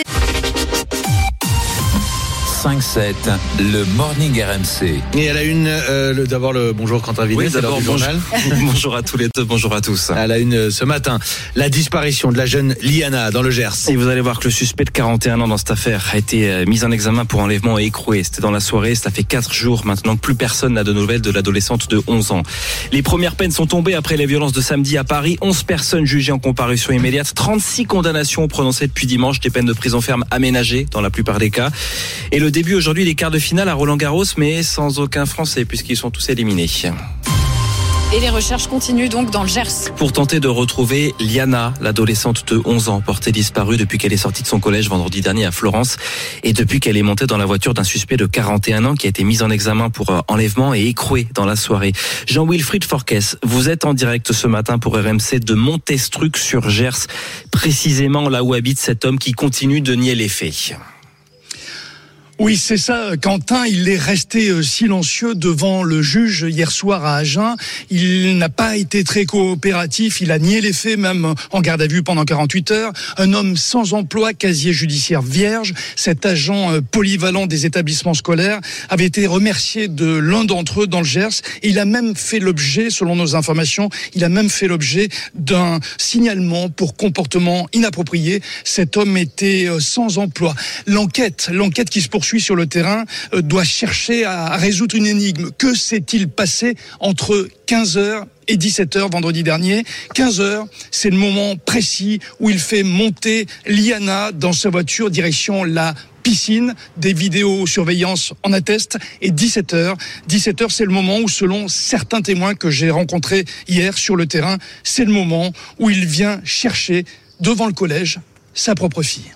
[SPEAKER 2] cinq sept, le Morning R M C.
[SPEAKER 5] Et à la une, euh, le- d'abord le bonjour Quentin Vinet,
[SPEAKER 9] Oui,
[SPEAKER 5] c'est l'heure
[SPEAKER 9] d'abord,
[SPEAKER 5] du journal.
[SPEAKER 9] Bonjour à tous les deux, bonjour à tous.
[SPEAKER 5] À la une euh, ce matin, la disparition de la jeune Liana dans le Gers.
[SPEAKER 9] Et vous allez voir que le suspect de quarante et un ans dans cette affaire a été euh, mis en examen pour enlèvement et écroué. C'était dans la soirée, ça fait quatre jours maintenant que plus personne n'a de nouvelles de l'adolescente de onze ans. Les premières peines sont tombées après les violences de samedi à Paris. onze personnes jugées en comparution immédiate, trente-six condamnations prononcées depuis dimanche, des peines de prison ferme aménagées dans la plupart des cas. Et le début aujourd'hui des quarts de finale à Roland-Garros, mais sans aucun Français puisqu'ils sont tous éliminés.
[SPEAKER 3] Et les recherches continuent donc dans le Gers.
[SPEAKER 9] Pour tenter de retrouver Liana, l'adolescente de onze ans, portée disparue depuis qu'elle est sortie de son collège vendredi dernier à Florence et depuis qu'elle est montée dans la voiture d'un suspect de quarante et un ans qui a été mis en examen pour enlèvement et écroué dans la soirée. Jean-Wilfried Forquès, vous êtes en direct ce matin pour R M C de Montestruc sur Gers, précisément là où habite cet homme qui continue de nier les faits.
[SPEAKER 7] Oui, c'est ça, Quentin. Il est resté silencieux devant le juge hier soir à Agen. Il n'a pas été très coopératif. Il a nié les faits, même en garde à vue pendant quarante-huit heures. Un homme sans emploi, casier judiciaire vierge. Cet agent polyvalent des établissements scolaires avait été remercié de l'un d'entre eux dans le Gers. Et il a même fait l'objet, selon nos informations, il a même fait l'objet d'un signalement pour comportement inapproprié. Cet homme était sans emploi. L'enquête, l'enquête qui se poursuit sur le terrain euh, doit chercher à résoudre une énigme. Que s'est-il passé entre quinze heures et dix-sept heures vendredi dernier? quinze heures, c'est le moment précis où il fait monter Liana dans sa voiture direction la piscine. Des vidéosurveillances en attestent. Et dix-sept heures, dix-sept heures, c'est le moment où, selon certains témoins que j'ai rencontrés hier sur le terrain, c'est le moment où il vient chercher devant le collège sa propre fille.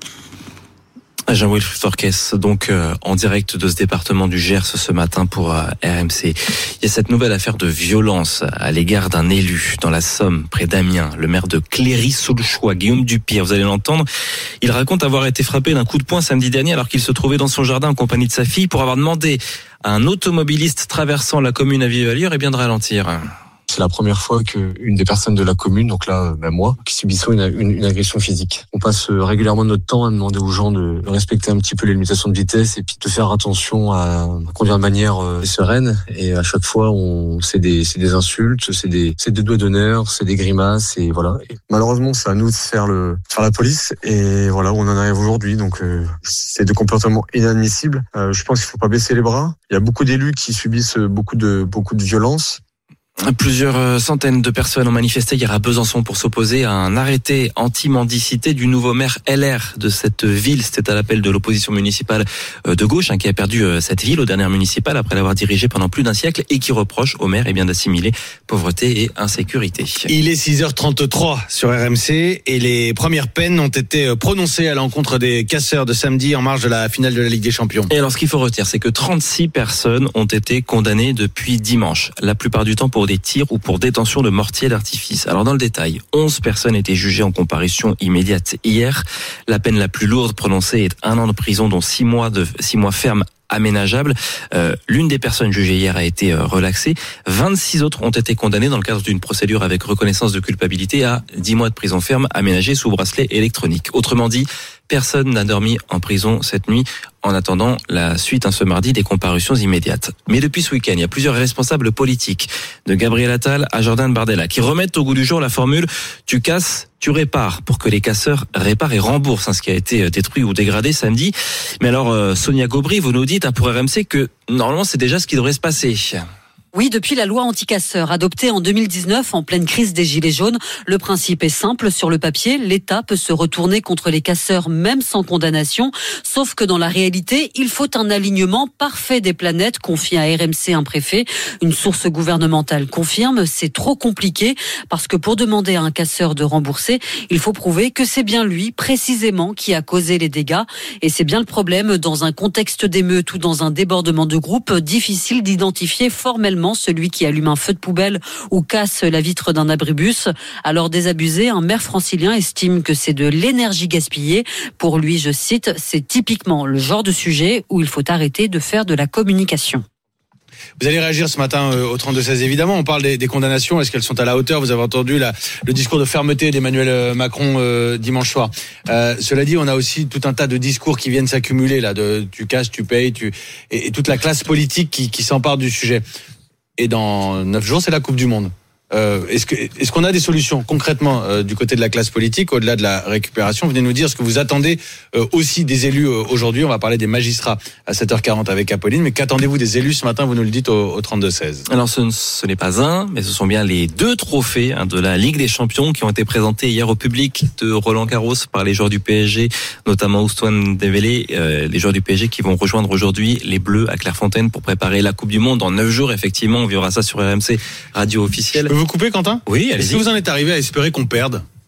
[SPEAKER 9] Jean-Wilfried Forquès, donc euh, en direct de ce département du Gers ce matin pour euh, R M C. Il y a cette nouvelle affaire de violence à l'égard d'un élu dans la Somme, près d'Amiens, le maire de Cléry-sous-le-Choix, Guillaume Dupire. Vous allez l'entendre. Il raconte avoir été frappé d'un coup de poing samedi dernier alors qu'il se trouvait dans son jardin en compagnie de sa fille pour avoir demandé à un automobiliste traversant la commune à vive allure eh bien de ralentir.
[SPEAKER 10] C'est la première fois qu'une des personnes de la commune, donc là, ben moi, qui subissons une, une, une agression physique. On passe régulièrement notre temps à demander aux gens de respecter un petit peu les limitations de vitesse et puis de faire attention à conduire de manière sereine. Et à chaque fois, on, c'est des, c'est des insultes, c'est des, c'est des doigts d'honneur, c'est des grimaces et voilà. Et malheureusement, c'est à nous de faire le, faire la police et voilà où on en arrive aujourd'hui. Donc, euh, c'est des comportements inadmissibles. Euh, je pense qu'il faut pas baisser les bras. Il y a beaucoup d'élus qui subissent beaucoup de, beaucoup de violence.
[SPEAKER 9] Plusieurs centaines de personnes ont manifesté hier à Besançon pour s'opposer à un arrêté anti-mendicité du nouveau maire L R de cette ville. C'était à l'appel de l'opposition municipale de gauche hein, qui a perdu cette ville aux dernières municipales après l'avoir dirigée pendant plus d'un siècle et qui reproche au maire eh bien, d'assimiler pauvreté et insécurité.
[SPEAKER 5] Il est six heures trente-trois sur R M C et les premières peines ont été prononcées à l'encontre des casseurs de samedi en marge de la finale de la Ligue des Champions.
[SPEAKER 9] Et alors ce qu'il faut retenir, c'est que trente-six personnes ont été condamnées depuis dimanche. La plupart du temps pour des tirs ou pour détention de mortiers d'artifice. Alors dans le détail, onze personnes étaient jugées en comparution immédiate hier. La peine la plus lourde prononcée est un an de prison dont six mois de six mois ferme aménageable. Euh, l'une des personnes jugées hier a été euh, relaxée. vingt-six autres ont été condamnées dans le cadre d'une procédure avec reconnaissance de culpabilité à dix mois de prison ferme aménagée sous bracelet électronique. Autrement dit, personne n'a dormi en prison cette nuit en attendant la suite hein, ce mardi des comparutions immédiates. Mais depuis ce week-end, il y a plusieurs responsables politiques, de Gabriel Attal à Jordan Bardella, qui remettent au goût du jour la formule « tu casses, tu répares » pour que les casseurs réparent et remboursent hein, ce qui a été détruit ou dégradé samedi. Mais alors, euh, Sonia Gobry, vous nous dites hein, pour R M C que normalement c'est déjà ce qui devrait se passer.
[SPEAKER 23] Oui, depuis la loi anti-casseurs adoptée en deux mille dix-neuf en pleine crise des Gilets jaunes, le principe est simple. Sur le papier, l'État peut se retourner contre les casseurs même sans condamnation. Sauf que dans la réalité, il faut un alignement parfait des planètes, confie à R M C un préfet. Une source gouvernementale confirme, c'est trop compliqué parce que pour demander à un casseur de rembourser, il faut prouver que c'est bien lui, précisément, qui a causé les dégâts. Et c'est bien le problème dans un contexte d'émeute ou dans un débordement de groupe, difficile d'identifier formellement celui qui allume un feu de poubelle ou casse la vitre d'un abribus. Alors désabusé, un maire francilien estime que c'est de l'énergie gaspillée. Pour lui, je cite, c'est typiquement le genre de sujet où il faut arrêter de faire de la communication.
[SPEAKER 5] Vous allez réagir ce matin au trente-deux seize, évidemment. On parle des, des condamnations. Est-ce qu'elles sont à la hauteur? Vous avez entendu la, le discours de fermeté d'Emmanuel Macron euh, dimanche soir. Euh, cela dit, on a aussi tout un tas de discours qui viennent s'accumuler là. De tu casses, tu payes, tu et, et toute la classe politique qui, qui s'empare du sujet. Et dans neuf jours, c'est la Coupe du Monde. Euh, est-ce que, est-ce qu'on a des solutions concrètement euh, du côté de la classe politique, au-delà de la récupération? Venez nous dire ce que vous attendez euh, aussi des élus euh, aujourd'hui. On va parler des magistrats à sept heures quarante avec Apolline. Mais qu'attendez-vous des élus ce matin? Vous nous le dites au, au trente-deux seize.
[SPEAKER 9] Alors ce, ce n'est pas un, mais ce sont bien les deux trophées hein, de la Ligue des Champions qui ont été présentés hier au public de Roland Garros par les joueurs du P S G, notamment Ousmane Dembélé, euh, les joueurs du P S G qui vont rejoindre aujourd'hui les Bleus à Clairefontaine pour préparer la Coupe du Monde dans neuf jours. Effectivement, on verra ça sur R M C radio officielle.
[SPEAKER 5] Je peux vous couper, Quentin?
[SPEAKER 9] Oui, allez-y.
[SPEAKER 5] Est-ce que vous en êtes arrivé à espérer qu'on perde?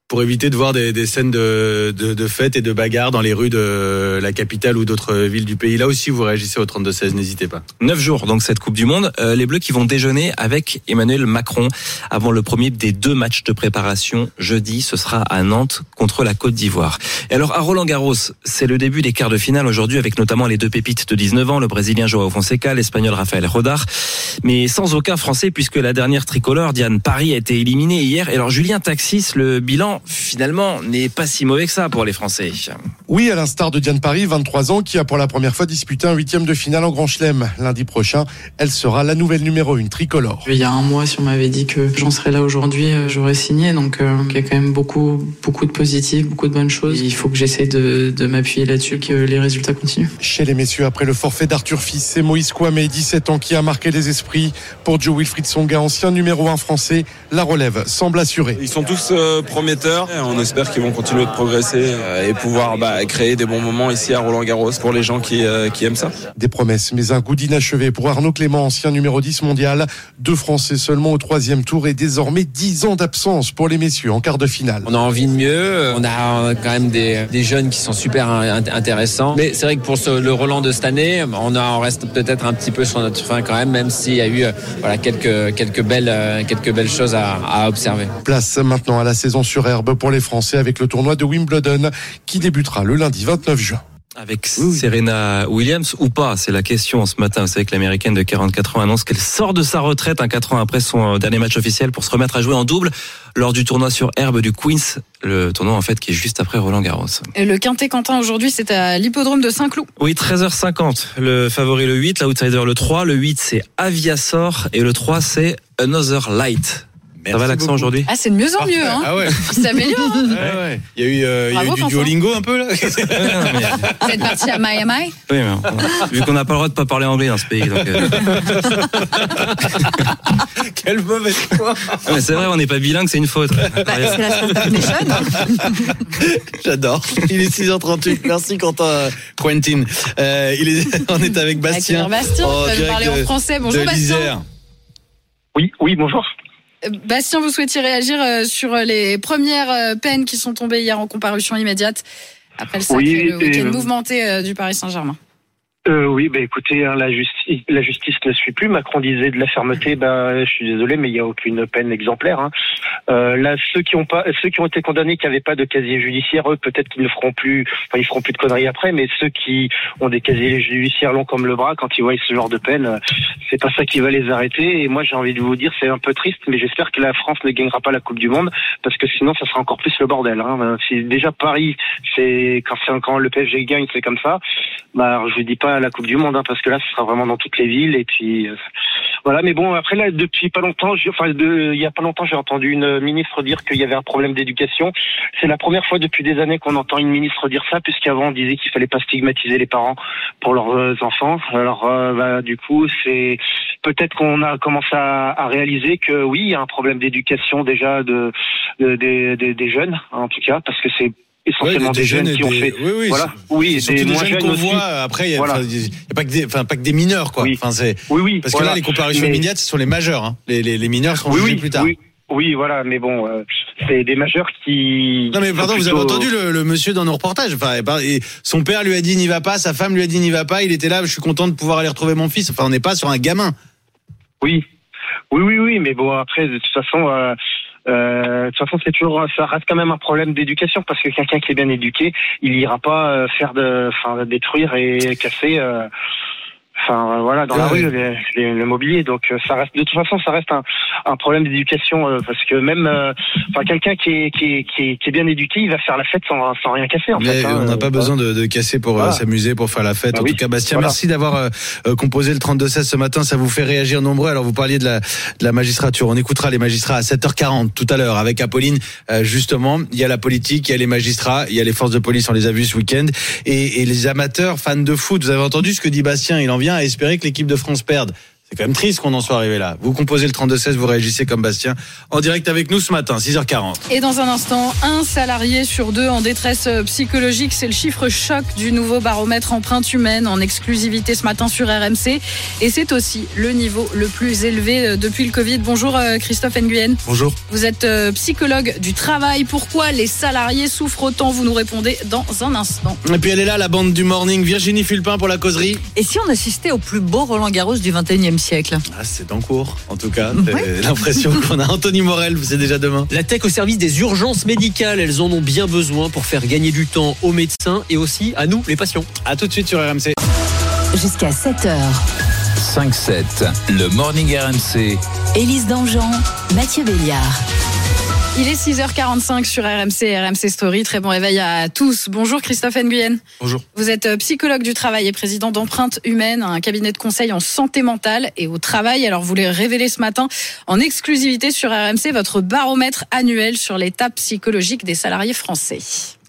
[SPEAKER 5] pour éviter de voir des, des scènes de, de, de fêtes et de bagarres dans les rues de la capitale ou d'autres villes du pays. Là aussi, vous réagissez au trente-deux seize, n'hésitez pas.
[SPEAKER 9] Neuf jours, donc, cette Coupe du Monde. Euh, les Bleus qui vont déjeuner avec Emmanuel Macron avant le premier des deux matchs de préparation. Jeudi, ce sera à Nantes contre la Côte d'Ivoire. Et alors, à Roland-Garros, c'est le début des quarts de finale aujourd'hui avec notamment les deux pépites de dix-neuf ans, le Brésilien Joao Fonseca, l'Espagnol Rafael Rodar. Mais sans aucun Français puisque la dernière tricolore, Diane Parry, a été éliminée hier. Et alors, Julien Taxis, le bilan finalement n'est pas si mauvais que ça pour les Français.
[SPEAKER 1] Oui, à l'instar de Diane Parry, vingt-trois ans, qui a pour la première fois disputé un huitième de finale en Grand Chelem. Lundi prochain, elle sera la nouvelle numéro une tricolore.
[SPEAKER 11] Il y a un mois, si on m'avait dit que j'en serais là aujourd'hui, j'aurais signé. Donc euh, il y a quand même beaucoup, beaucoup de positifs, beaucoup de bonnes choses. Il faut que j'essaie de, de m'appuyer là-dessus, que les résultats continuent.
[SPEAKER 1] Chez les messieurs, après le forfait d'Arthur Fils, c'est Moïse Kouamé, dix-sept ans, qui a marqué les esprits. Pour Joe Wilfried Tsonga, ancien numéro un français, la relève semble assurée.
[SPEAKER 12] Ils sont tous euh, prometteurs. On espère qu'ils vont continuer de progresser euh, et pouvoir bah, créer des bons moments ici à Roland-Garros pour les gens qui, euh, qui aiment ça.
[SPEAKER 1] Des promesses, mais un goût d'inachevé pour Arnaud Clément, ancien numéro dix mondial. Deux Français seulement au troisième tour et désormais dix ans d'absence pour les messieurs en quart de finale.
[SPEAKER 24] On a envie de mieux. On a quand même des, des jeunes qui sont super intéressants. Mais c'est vrai que pour ce, le Roland de cette année, on, a, on reste peut-être un petit peu sur notre fin quand même, même s'il y a eu voilà, quelques, quelques, belles, quelques belles choses à, à observer.
[SPEAKER 1] Place maintenant à la saison sur herbe pour les Français avec le tournoi de Wimbledon qui débutera le lundi vingt-neuf juin.
[SPEAKER 9] Avec Serena Williams ou pas, c'est la question ce matin. Vous savez que l'américaine de quarante-quatre ans annonce qu'elle sort de sa retraite un quatre ans après son dernier match officiel pour se remettre à jouer en double lors du tournoi sur herbe du Queens, le tournoi en fait qui est juste après Roland-Garros.
[SPEAKER 3] Et le Quintet Quentin aujourd'hui, c'est à l'hippodrome de Saint-Cloud.
[SPEAKER 9] Oui, treize heures cinquante. Le favori le huit, l'outsider le trois, le huit c'est Aviasor et le trois c'est Another Light. Ça va l'accent aujourd'hui?
[SPEAKER 3] Ah, c'est de mieux en mieux, hein.
[SPEAKER 5] Ah ouais.
[SPEAKER 3] Il s'améliore, hein.
[SPEAKER 5] Ouais, ouais. Il y a eu, euh, il y a eu du Duolingo un peu, là.
[SPEAKER 3] Vous êtes parti à Miami?
[SPEAKER 9] Oui, mais on, vu qu'on n'a pas le droit de pas parler anglais dans ce pays, donc. Euh...
[SPEAKER 5] Quelle mauvaise foi.
[SPEAKER 9] Mais c'est vrai, on n'est pas bilingue, c'est une faute.
[SPEAKER 3] Bah, c'est la Startup Nation.
[SPEAKER 5] J'adore. Il est six heures trente-huit. Merci Quentin Quentin. Euh, il est, on est avec Bastien.
[SPEAKER 3] Avec Bastien, on va parler en français. Bonjour Bastien.
[SPEAKER 25] Oui, oui, bonjour.
[SPEAKER 3] Bastien, vous souhaitiez réagir sur les premières peines qui sont tombées hier en comparution immédiate après le sacre
[SPEAKER 25] oui,
[SPEAKER 3] le week-end
[SPEAKER 25] euh,
[SPEAKER 3] mouvementé du Paris Saint-Germain.
[SPEAKER 25] Euh, oui, bah écoutez, hein, la justice, la justice ne suit plus. Macron disait de la fermeté. Bah, je suis désolé, mais il y a aucune peine exemplaire. Hein. Euh, là, ceux qui ont pas, ceux qui ont été condamnés, qui n'avaient pas de casier judiciaire, eux, peut-être qu'ils ne feront plus, enfin, ils feront plus de conneries après. Mais ceux qui ont des casiers judiciaires longs comme le bras, quand ils voient ce genre de peine, c'est pas ça qui va les arrêter. Et moi, j'ai envie de vous dire, c'est un peu triste, mais j'espère que la France ne gagnera pas la Coupe du Monde, parce que sinon, ça sera encore plus le bordel. Hein. Si déjà Paris, c'est quand, c'est quand le P S G gagne, c'est comme ça. Bah, je vous dis pas la Coupe du Monde, hein, parce que là, ce sera vraiment dans toutes les villes. Et puis, euh, voilà. Mais bon, après là, depuis pas longtemps, j'ai, enfin, de, il y a pas longtemps, j'ai entendu une ministre dire qu'il y avait un problème d'éducation. C'est la première fois depuis des années qu'on entend une ministre dire ça, puisqu'avant on disait qu'il fallait pas stigmatiser les parents pour leurs euh, enfants. Alors, euh, bah, du coup, c'est peut-être qu'on a commencé à, à réaliser que oui, il y a un problème d'éducation déjà de, de, de, de des jeunes, en tout cas, parce que c'est essentiellement ouais, des, des jeunes, jeunes qui ont des... fait
[SPEAKER 5] oui oui
[SPEAKER 25] voilà oui
[SPEAKER 5] des, des moins jeunes qu'on voit après il y a, voilà. y a pas que des enfin pas que des mineurs quoi
[SPEAKER 25] oui.
[SPEAKER 5] enfin c'est
[SPEAKER 25] oui oui
[SPEAKER 5] parce
[SPEAKER 25] voilà.
[SPEAKER 5] que là les comparutions
[SPEAKER 25] mais...
[SPEAKER 5] immédiates ce sont les majeurs hein. les, les les mineurs seront oui, jugés
[SPEAKER 25] oui,
[SPEAKER 5] plus tard
[SPEAKER 25] oui. Oui, voilà, mais bon, euh, c'est des majeurs qui.
[SPEAKER 5] Non, mais pardon, plutôt... vous avez entendu le, le monsieur dans nos reportages. Enfin, et son père lui a dit n'y va pas, sa femme lui a dit n'y va pas. Il était là, je suis content de pouvoir aller retrouver mon fils. Enfin, on n'est pas sur un gamin.
[SPEAKER 25] Oui, oui, oui, oui, mais bon, après, de toute façon. Euh... Euh, de toute façon, c'est toujours, ça reste quand même un problème d'éducation, parce que quelqu'un qui est bien éduqué, il ira pas faire de, enfin, détruire et casser, euh, enfin, voilà, dans ouais. la rue, les, les, le mobilier. Donc, ça reste, de toute façon, ça reste un, un problème d'éducation, euh, parce que même, euh, enfin, quelqu'un qui est, qui est, qui est, qui est bien éduqué, il va faire la fête sans, sans rien casser, en
[SPEAKER 5] mais
[SPEAKER 25] fait.
[SPEAKER 5] On n'a hein, pas euh, besoin de, de casser pour voilà. euh, s'amuser, pour faire la fête. Bah, en oui. tout cas, Bastien, voilà. merci d'avoir euh, composé le trente-deux seize ce matin. Ça vous fait réagir nombreux. Alors, vous parliez de la, de la magistrature. On écoutera les magistrats à sept heures quarante tout à l'heure avec Apolline. Euh, justement, il y a la politique, il y a les magistrats, il y a les forces de police. On les a vus ce week-end. Et, et les amateurs, fans de foot. Vous avez entendu ce que dit Bastien. Il en vient à espérer que l'équipe de France perde. C'est quand même triste qu'on en soit arrivé là. Vous composez le trente-deux seize, vous réagissez comme Bastien, en direct avec nous ce matin, six heures quarante.
[SPEAKER 3] Et dans un instant, un salarié sur deux en détresse psychologique. C'est le chiffre choc du nouveau baromètre empreinte humaine en exclusivité ce matin sur R M C. Et c'est aussi le niveau le plus élevé depuis le Covid. Bonjour Christophe Nguyen.
[SPEAKER 4] Bonjour.
[SPEAKER 3] Vous êtes psychologue du travail. Pourquoi les salariés souffrent autant? Vous nous répondez dans un instant.
[SPEAKER 5] Et puis elle est là, la bande du morning, Virginie Fulpin pour la causerie.
[SPEAKER 13] Et si on assistait au plus beau Roland-Garros du vingt et unième siècle?
[SPEAKER 5] Ah, c'est en cours, en tout cas. C'est l'impression qu'on a. Anthony Morel, c'est déjà demain.
[SPEAKER 14] La tech au service des urgences médicales, elles en ont bien besoin pour faire gagner du temps aux médecins et aussi à nous, les patients.
[SPEAKER 5] À tout de suite sur R M C.
[SPEAKER 19] Jusqu'à sept heures.
[SPEAKER 2] cinq sept, le morning R M C.
[SPEAKER 19] Élise Dangean, Mathieu Béliard.
[SPEAKER 3] Il est six heures quarante-cinq sur R M C, R M C Story. Très bon réveil à tous. Bonjour Christophe Nguyen.
[SPEAKER 4] Bonjour.
[SPEAKER 3] Vous êtes psychologue du travail et président d'Empreinte Humaine, un cabinet de conseil en santé mentale et au travail. Alors vous voulez révéler ce matin en exclusivité sur R M C votre baromètre annuel sur l'état psychologique des salariés français.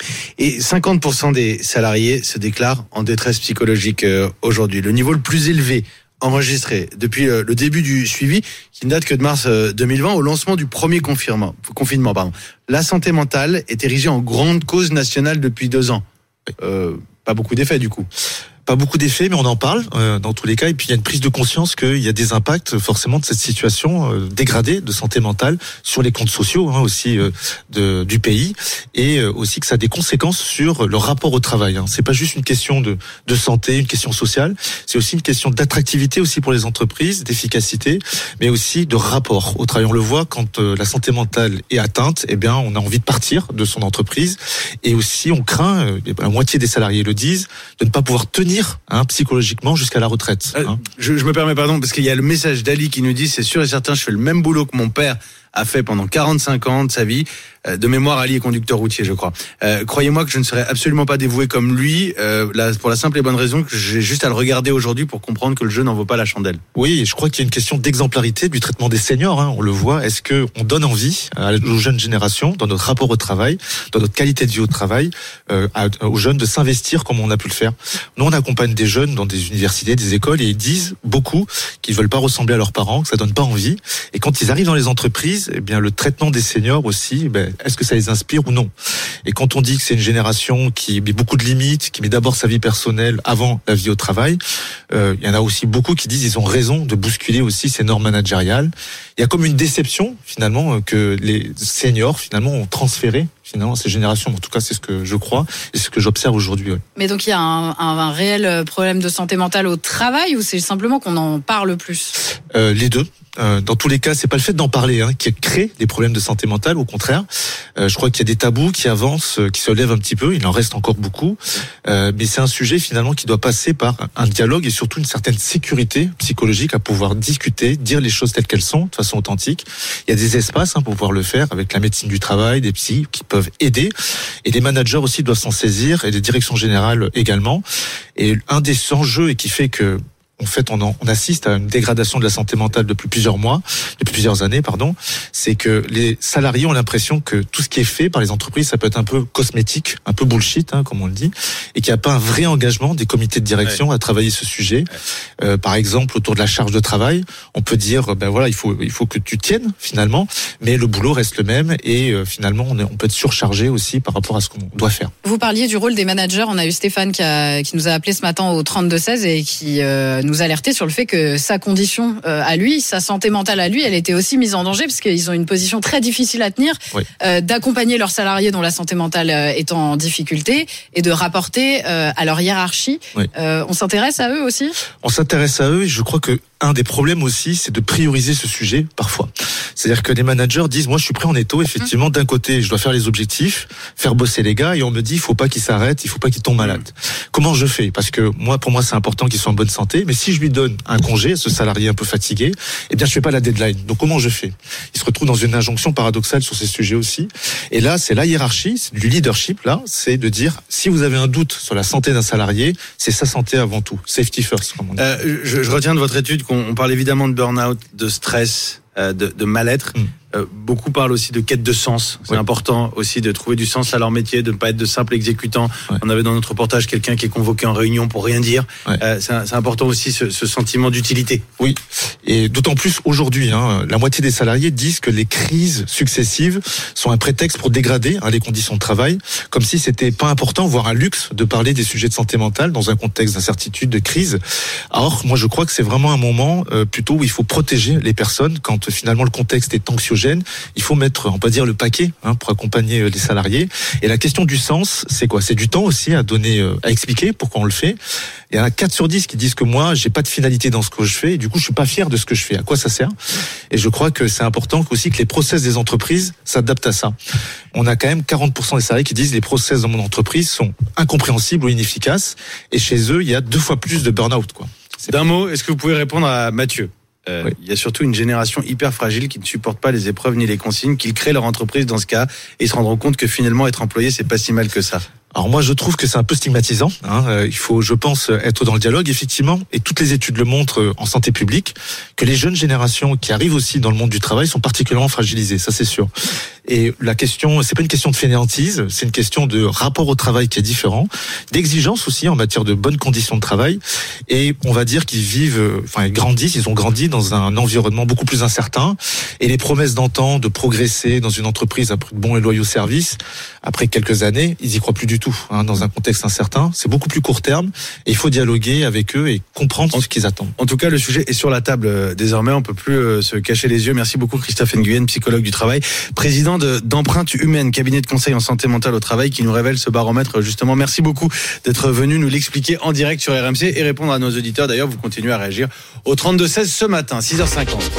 [SPEAKER 5] Et cinquante pour cent des salariés se déclarent en détresse psychologique aujourd'hui. Le niveau le plus élevé enregistré depuis le début du suivi, qui ne date que de mars deux mille vingt, au lancement du premier confinement. confinement pardon. La santé mentale est érigée en grande cause nationale depuis deux ans. Euh, pas beaucoup d'effets du coup.
[SPEAKER 4] Pas beaucoup d'effets, mais on en parle euh, dans tous les cas. Et puis il y a une prise de conscience qu'il y a des impacts forcément de cette situation euh, dégradée de santé mentale sur les comptes sociaux hein, aussi euh, de, du pays, et euh, aussi que ça a des conséquences sur le rapport au travail. Hein. C'est pas juste une question de, de santé, une question sociale. C'est aussi une question d'attractivité aussi pour les entreprises, d'efficacité, mais aussi de rapport au travail. On le voit quand euh, la santé mentale est atteinte, eh bien on a envie de partir de son entreprise, et aussi on craint, euh, la moitié des salariés le disent, de ne pas pouvoir tenir Hein, psychologiquement jusqu'à la retraite. Hein.
[SPEAKER 5] Euh, je, je me permets pardon parce qu'il y a le message d'Ali qui nous dit c'est sûr et certain je fais le même boulot que mon père a fait pendant quarante-cinq ans de sa vie. De mémoire, Ali est conducteur routier, je crois. Euh, croyez-moi que je ne serais absolument pas dévoué comme lui, euh, là, pour la simple et bonne raison que j'ai juste à le regarder aujourd'hui pour comprendre que le jeu n'en vaut pas la chandelle.
[SPEAKER 4] Oui, je crois qu'il y a une question d'exemplarité du traitement des seniors. Hein, on le voit. Est-ce que on donne envie aux jeunes générations, dans notre rapport au travail, dans notre qualité de vie au travail, euh, à, aux jeunes de s'investir comme on a pu le faire? Nous, on accompagne des jeunes dans des universités, des écoles, et ils disent beaucoup qu'ils veulent pas ressembler à leurs parents, que ça donne pas envie. Et quand ils arrivent dans les entreprises, eh bien le traitement des seniors aussi, ben, est-ce que ça les inspire ou non? Et quand on dit que c'est une génération qui met beaucoup de limites, qui met d'abord sa vie personnelle avant la vie au travail, euh, il y en a aussi beaucoup qui disent qu'ils ont raison de bousculer aussi ces normes managériales. Il y a comme une déception finalement que les seniors finalement ont transféré finalement ces générations. En tout cas, c'est ce que je crois et ce que j'observe aujourd'hui. Ouais.
[SPEAKER 3] Mais donc il y a un, un, un réel problème de santé mentale au travail, ou c'est simplement qu'on en parle plus?
[SPEAKER 4] euh, Les deux. Euh, dans tous les cas, c'est pas le fait d'en parler hein, qui crée des problèmes de santé mentale. Au contraire, euh, je crois qu'il y a des tabous qui avancent, euh, qui se lèvent un petit peu. Il en reste encore beaucoup, euh, mais c'est un sujet finalement qui doit passer par un dialogue et surtout une certaine sécurité psychologique à pouvoir discuter, dire les choses telles qu'elles sont, de façon authentique. Il y a des espaces hein, pour pouvoir le faire avec la médecine du travail, des psys qui peuvent aider, et les managers aussi doivent s'en saisir, et les directions générales également. Et un des enjeux et qui fait que En fait, on, en, on assiste à une dégradation de la santé mentale depuis plusieurs mois, depuis plusieurs années, pardon. C'est que les salariés ont l'impression que tout ce qui est fait par les entreprises, ça peut être un peu cosmétique, un peu bullshit, hein, comme on le dit, et qu'il n'y a pas un vrai engagement des comités de direction ouais. à travailler ce sujet. Ouais. Euh, par exemple, autour de la charge de travail, on peut dire, ben voilà, il faut, il faut que tu tiennes finalement, mais le boulot reste le même, et euh, finalement, on, est, on peut être surchargé aussi par rapport à ce qu'on doit faire.
[SPEAKER 3] Vous parliez du rôle des managers. On a eu Stéphane qui, a, qui nous a appelé ce matin au trente-deux seize et qui euh, nous alertait sur le fait que sa condition euh, à lui, sa santé mentale à lui, elle était aussi mise en danger parce qu'ils ont une position très difficile à tenir, oui. euh, d'accompagner leurs salariés dont la santé mentale euh, est en difficulté et de rapporter euh, à leur hiérarchie. Oui. Euh, on s'intéresse à eux aussi ?
[SPEAKER 4] On s'intéresse à eux et je crois que un des problèmes aussi, c'est de prioriser ce sujet parfois. C'est-à-dire que les managers disent, moi je suis prêt en étau, effectivement, d'un côté je dois faire les objectifs, faire bosser les gars, et on me dit, il faut pas qu'ils s'arrêtent, il faut pas qu'ils tombent malades. Comment je fais ? Parce que moi, pour moi, c'est important qu'ils soient en bonne santé, mais si je lui donne un congé, ce salarié un peu fatigué, eh bien je fais pas la deadline. Donc comment je fais ? Il se retrouve dans une injonction paradoxale sur ces sujets aussi. Et là, c'est la hiérarchie, c'est du leadership, là, c'est de dire, si vous avez un doute sur la santé d'un salarié, c'est sa santé avant tout. Safety first, comme on dit.
[SPEAKER 5] Euh, je, je retiens de votre étude qu'on on parle évidemment de burn-out, de stress, euh, de, de mal-être. Mm. Euh, beaucoup parlent aussi de quête de sens. C'est ouais. important aussi de trouver du sens à leur métier, de ne pas être de simples exécutants. Ouais. On avait dans notre reportage quelqu'un qui est convoqué en réunion pour rien dire. Ouais. Euh, c'est, c'est important aussi ce, ce sentiment d'utilité.
[SPEAKER 4] Oui, et d'autant plus aujourd'hui, hein, la moitié des salariés disent que les crises successives sont un prétexte pour dégrader hein, les conditions de travail, comme si c'était pas important, voire un luxe, de parler des sujets de santé mentale dans un contexte d'incertitude, de crise. Or, moi je crois que c'est vraiment un moment euh, plutôt où il faut protéger les personnes quand finalement le contexte est anxiogène. Il faut mettre, on peut dire, le paquet hein, pour accompagner les salariés. Et la question du sens, c'est quoi ? C'est du temps aussi à donner, à expliquer pourquoi on le fait. Il y en a quatre sur dix qui disent que moi, j'ai pas de finalité dans ce que je fais et du coup, je suis pas fier de ce que je fais. À quoi ça sert ? Et je crois que c'est important aussi que les process des entreprises s'adaptent à ça. On a quand même quarante pour cent des salariés qui disent que les process dans mon entreprise sont incompréhensibles ou inefficaces. Et chez eux, il y a deux fois plus de burn-out, quoi.
[SPEAKER 5] C'est D'un mot, est-ce que vous pouvez répondre à Mathieu ? Euh, oui. Il y a surtout une génération hyper fragile qui ne supporte pas les épreuves ni les consignes, qu'ils créent leur entreprise dans ce cas et se rendront compte que finalement être employé c'est pas si mal que ça.
[SPEAKER 4] Alors moi je trouve que c'est un peu stigmatisant. Hein. Euh, il faut, je pense, être dans le dialogue effectivement. Et toutes les études le montrent en santé publique que les jeunes générations qui arrivent aussi dans le monde du travail sont particulièrement fragilisées. Ça c'est sûr. Et la question, c'est pas une question de fainéantise, c'est une question de rapport au travail qui est différent, d'exigence aussi en matière de bonnes conditions de travail. Et on va dire qu'ils vivent, enfin ils grandissent, ils ont grandi dans un environnement beaucoup plus incertain. Et les promesses d'antan de progresser dans une entreprise après de bons et loyaux services, après quelques années, ils y croient plus du tout. Hein, dans un contexte incertain, c'est beaucoup plus court terme. Et il faut dialoguer avec eux et comprendre en, ce qu'ils attendent.
[SPEAKER 5] En tout cas, le sujet est sur la table euh, désormais. On peut plus euh, se cacher les yeux. Merci beaucoup Christophe Nguyen, psychologue du travail, président de, d'Empreinte Humaine, cabinet de conseil en santé mentale au travail, qui nous révèle ce baromètre justement. Merci beaucoup d'être venu nous l'expliquer en direct sur R M C et répondre à nos auditeurs. D'ailleurs, vous continuez à réagir au trente-deux seize ce matin, six heures cinquante.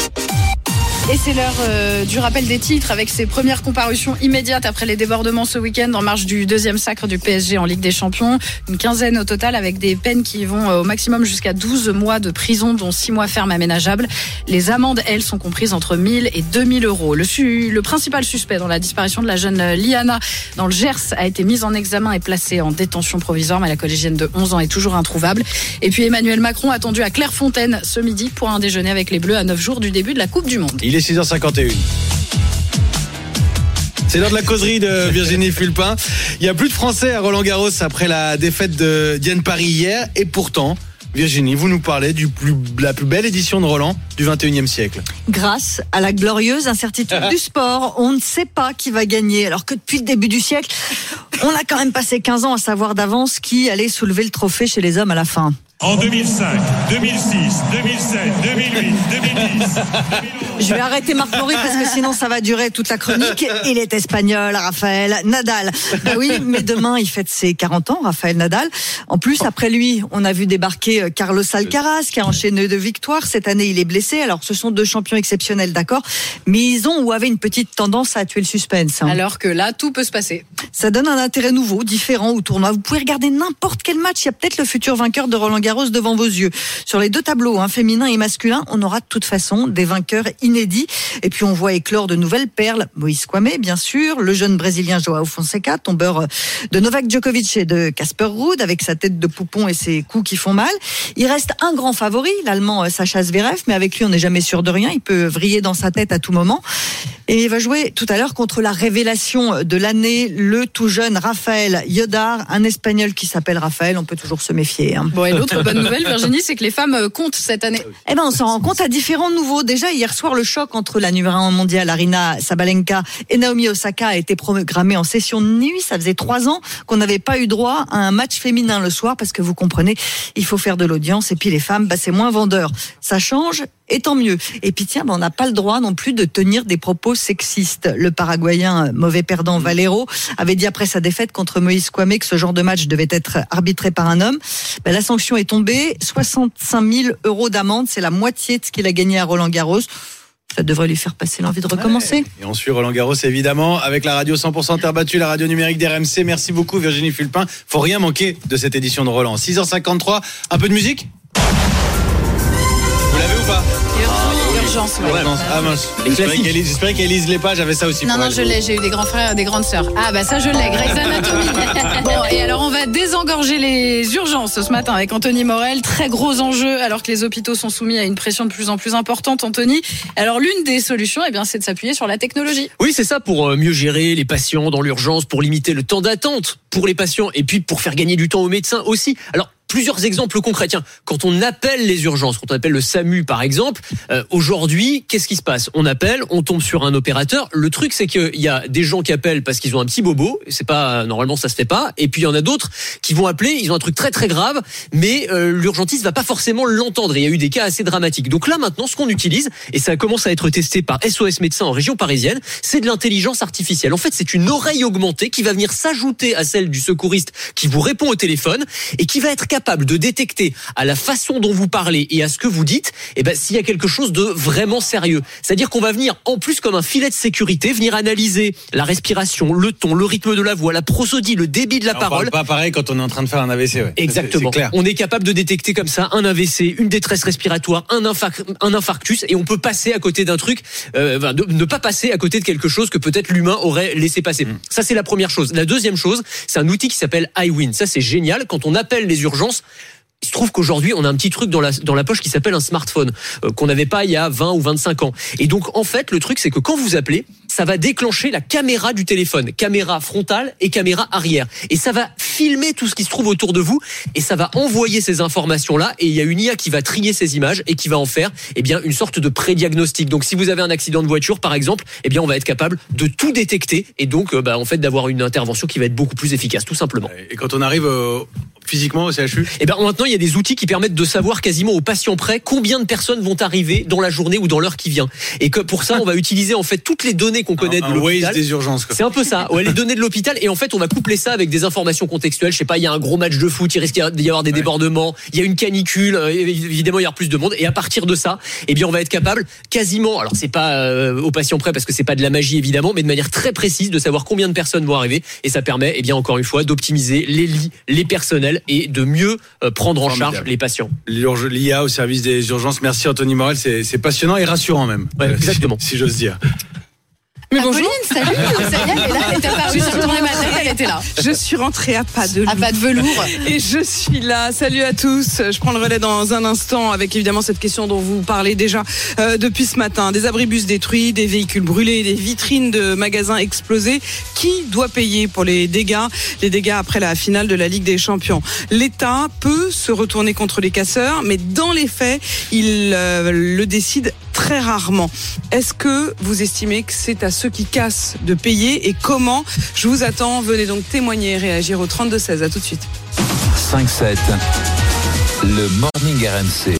[SPEAKER 3] Et c'est l'heure euh, du rappel des titres avec ses premières comparutions immédiates après les débordements ce week-end en marge du deuxième sacre du P S G en Ligue des Champions. Une quinzaine au total avec des peines qui vont euh, au maximum jusqu'à douze mois de prison, dont six mois ferme aménageable. Les amendes, elles, sont comprises entre mille et deux mille euros. Le, su- le principal suspect dans la disparition de la jeune Liana dans le Gers a été mis en examen et placé en détention provisoire, mais la collégienne de onze ans est toujours introuvable. Et puis Emmanuel Macron attendu à Clairefontaine ce midi pour un déjeuner avec les Bleus à neuf jours du début de la Coupe du Monde.
[SPEAKER 5] Il est six heures cinquante et une. C'est l'heure de la causerie de Virginie Fulpin. Il n'y a plus de Français à Roland-Garros après la défaite de Diane Paris hier. Et pourtant, Virginie, vous nous parlez du plus, la plus belle édition de Roland du vingt et unième siècle.
[SPEAKER 13] Grâce à la glorieuse incertitude du sport, on ne sait pas qui va gagner. Alors que depuis le début du siècle, on a quand même passé quinze ans à savoir d'avance qui allait soulever le trophée chez les hommes à la fin.
[SPEAKER 15] En deux mille cinq, deux mille six, deux mille sept, deux mille huit, deux mille dix.
[SPEAKER 13] Je vais arrêter Marc Maury parce que sinon ça va durer toute la chronique. Il est espagnol, Raphaël Nadal. Ben oui, mais demain il fête ses quarante ans, Raphaël Nadal. En plus, après lui, on a vu débarquer Carlos Alcaraz qui a enchaîné deux victoires. Cette année, il est blessé. Alors, ce sont deux champions exceptionnels, d'accord, mais ils ont ou avaient une petite tendance à tuer le suspense. Hein.
[SPEAKER 3] Alors que là, tout peut se passer.
[SPEAKER 13] Ça donne un intérêt nouveau, différent au tournoi. Vous pouvez regarder n'importe quel match. Il y a peut-être le futur vainqueur de Roland-Garros devant vos yeux. Sur les deux tableaux, hein, féminin et masculin, on aura de toute façon des vainqueurs inédits. Et puis on voit éclore de nouvelles perles. Moïse Kouamé, bien sûr, le jeune Brésilien Joao Fonseca, tombeur de Novak Djokovic et de Casper Ruud, avec sa tête de poupon et ses coups qui font mal. Il reste un grand favori, l'Allemand Sacha Zverev, mais avec lui on n'est jamais sûr de rien. Il peut vriller dans sa tête à tout moment. Et il va jouer tout à l'heure contre la révélation de l'année, le tout jeune Raphaël Yodar, un Espagnol qui s'appelle Raphaël. On peut toujours se méfier. Hein.
[SPEAKER 3] Bon, et l'autre bonne nouvelle, Virginie, c'est que les femmes comptent cette année.
[SPEAKER 13] Eh ben, on s'en rend compte à différents niveaux. Déjà, hier soir, le choc entre la numéro un mondiale, Aryna Sabalenka, et Naomi Osaka a été programmé en session de nuit. Ça faisait trois ans qu'on n'avait pas eu droit à un match féminin le soir, parce que vous comprenez, il faut faire de l'audience. Et puis les femmes, bah, c'est moins vendeur. Ça change. Et tant mieux. Et puis tiens, ben on n'a pas le droit non plus de tenir des propos sexistes. Le Paraguayen mauvais perdant Valero avait dit après sa défaite contre Moïse Kouamé que ce genre de match devait être arbitré par un homme. Ben, la sanction est tombée, soixante-cinq mille euros d'amende, c'est la moitié de ce qu'il a gagné à Roland-Garros. Ça devrait lui faire passer l'envie de recommencer.
[SPEAKER 5] Ouais. Et on suit Roland-Garros évidemment avec la radio cent pour cent Terre battue, la radio numérique d'R M C. Merci beaucoup Virginie Fulpin. Faut rien manquer de cette édition de Roland. six heures cinquante-trois, un peu de musique ? Vous l'avez ou pas ?
[SPEAKER 3] Il est retour, il est d'urgence. Ouais.
[SPEAKER 5] Ouais, ah mince. J'espérais qu'Élise, j'espérais qu'Élise l'ait pas, j'avais ça aussi.
[SPEAKER 3] Non,
[SPEAKER 5] pour
[SPEAKER 3] non,
[SPEAKER 5] elle.
[SPEAKER 3] je l'ai, j'ai eu des grands frères et des grandes sœurs. Ah bah ça je l'ai, Grey's Anatomy. Bon, et alors on va désengorger les urgences ce matin avec Anthony Morel. Très gros enjeu alors que les hôpitaux sont soumis à une pression de plus en plus importante, Anthony. Alors l'une des solutions, eh bien, c'est de s'appuyer sur la technologie.
[SPEAKER 14] Oui, c'est ça, pour mieux gérer les patients dans l'urgence, pour limiter le temps d'attente pour les patients et puis pour faire gagner du temps aux médecins aussi. Alors, plusieurs exemples concrets. Tiens, quand on appelle les urgences, quand on appelle le SAMU par exemple, euh, aujourd'hui, qu'est-ce qui se passe ? On appelle, on tombe sur un opérateur. Le truc, c'est qu'il y a des gens qui appellent parce qu'ils ont un petit bobo. C'est pas normalement, ça se fait pas. Et puis il y en a d'autres qui vont appeler. Ils ont un truc très très grave, mais euh, l'urgentiste va pas forcément l'entendre. Il y a eu des cas assez dramatiques. Donc là maintenant, ce qu'on utilise, et ça commence à être testé par S O S Médecins en région parisienne, c'est de l'intelligence artificielle. En fait, c'est une oreille augmentée qui va venir s'ajouter à celle du secouriste qui vous répond au téléphone et qui va être capable capable de détecter à la façon dont vous parlez et à ce que vous dites, eh ben, s'il y a quelque chose de vraiment sérieux. C'est-à-dire qu'on va venir, en plus comme un filet de sécurité, venir analyser la respiration, le ton, le rythme de la voix, la prosodie, le débit de la
[SPEAKER 5] on
[SPEAKER 14] parole.
[SPEAKER 5] Parle pas pareil quand on est en train de faire un A V C. Ouais.
[SPEAKER 14] Exactement.
[SPEAKER 5] C'est, c'est clair.
[SPEAKER 14] On est capable de détecter comme ça un A V C, une détresse respiratoire, un, infarct, un infarctus, et on peut passer à côté d'un truc, euh, de, ne pas passer à côté de quelque chose que peut-être l'humain aurait laissé passer. Mmh. Ça, c'est la première chose. La deuxième chose, c'est un outil qui s'appelle iWin. Ça, c'est génial. Quand on appelle les urgences, il se trouve qu'aujourd'hui, on a un petit truc dans la, dans la poche qui s'appelle un smartphone, euh, qu'on n'avait pas il y a vingt ou vingt-cinq ans. Et donc, en fait, le truc, c'est que quand vous appelez, ça va déclencher la caméra du téléphone, caméra frontale et caméra arrière. Et ça va filmer tout ce qui se trouve autour de vous et ça va envoyer ces informations-là. Et il y a une I A qui va trier ces images et qui va en faire, eh bien, une sorte de prédiagnostic. Donc, si vous avez un accident de voiture, par exemple, eh bien, on va être capable de tout détecter et donc, euh, bah, en fait, d'avoir une intervention qui va être beaucoup plus efficace, tout simplement.
[SPEAKER 5] Et quand on arrive euh, physiquement au C H U,
[SPEAKER 14] eh ben, maintenant, il y a des outils qui permettent de savoir quasiment au patient près combien de personnes vont arriver dans la journée ou dans l'heure qui vient. Et que pour ça, on va utiliser en fait toutes les données qu'on connaît
[SPEAKER 5] un,
[SPEAKER 14] de l'hôpital.
[SPEAKER 5] Un Waze des urgences. Quoi.
[SPEAKER 14] C'est un peu ça. Ouais, les données de l'hôpital. Et en fait, on va coupler ça avec des informations contextuelles. Je sais pas, il y a un gros match de foot, il risque d'y avoir des ouais. débordements. Il y a une canicule. Euh, évidemment, il y a plus de monde. Et à partir de ça, eh bien, on va être capable quasiment. Alors, c'est pas euh, au patient près parce que c'est pas de la magie évidemment, mais de manière très précise de savoir combien de personnes vont arriver. Et ça permet, eh bien, encore une fois, d'optimiser les lits, les personnels et de mieux euh, prendre en charge les patients.
[SPEAKER 5] L'I A au service des urgences. Merci Anthony Morel, c'est, c'est passionnant et rassurant même.
[SPEAKER 14] Ouais, exactement.
[SPEAKER 5] Si, si j'ose dire.
[SPEAKER 3] Mais bonjour. Apolline, salut. Ça y est, elle est là. Elle était apparue, je suis tournée ma tête, elle était là.
[SPEAKER 6] Je suis rentrée à pas de loup.
[SPEAKER 3] À pas de velours.
[SPEAKER 6] Et je suis là. Salut à tous. Je prends le relais dans un instant avec évidemment cette question dont vous parlez déjà euh, depuis ce matin. Des abribus détruits, des véhicules brûlés, des vitrines de magasins explosées. Qui doit payer pour les dégâts, les dégâts après la finale de la Ligue des Champions? L'État peut se retourner contre les casseurs, mais dans les faits, il euh, le décide très rarement. Est-ce que vous estimez que c'est à ceux qui cassent de payer et comment? Je vous attends, venez donc témoigner et réagir au trente-deux seize. À tout de suite.
[SPEAKER 2] cinq sept, le Morning R M C.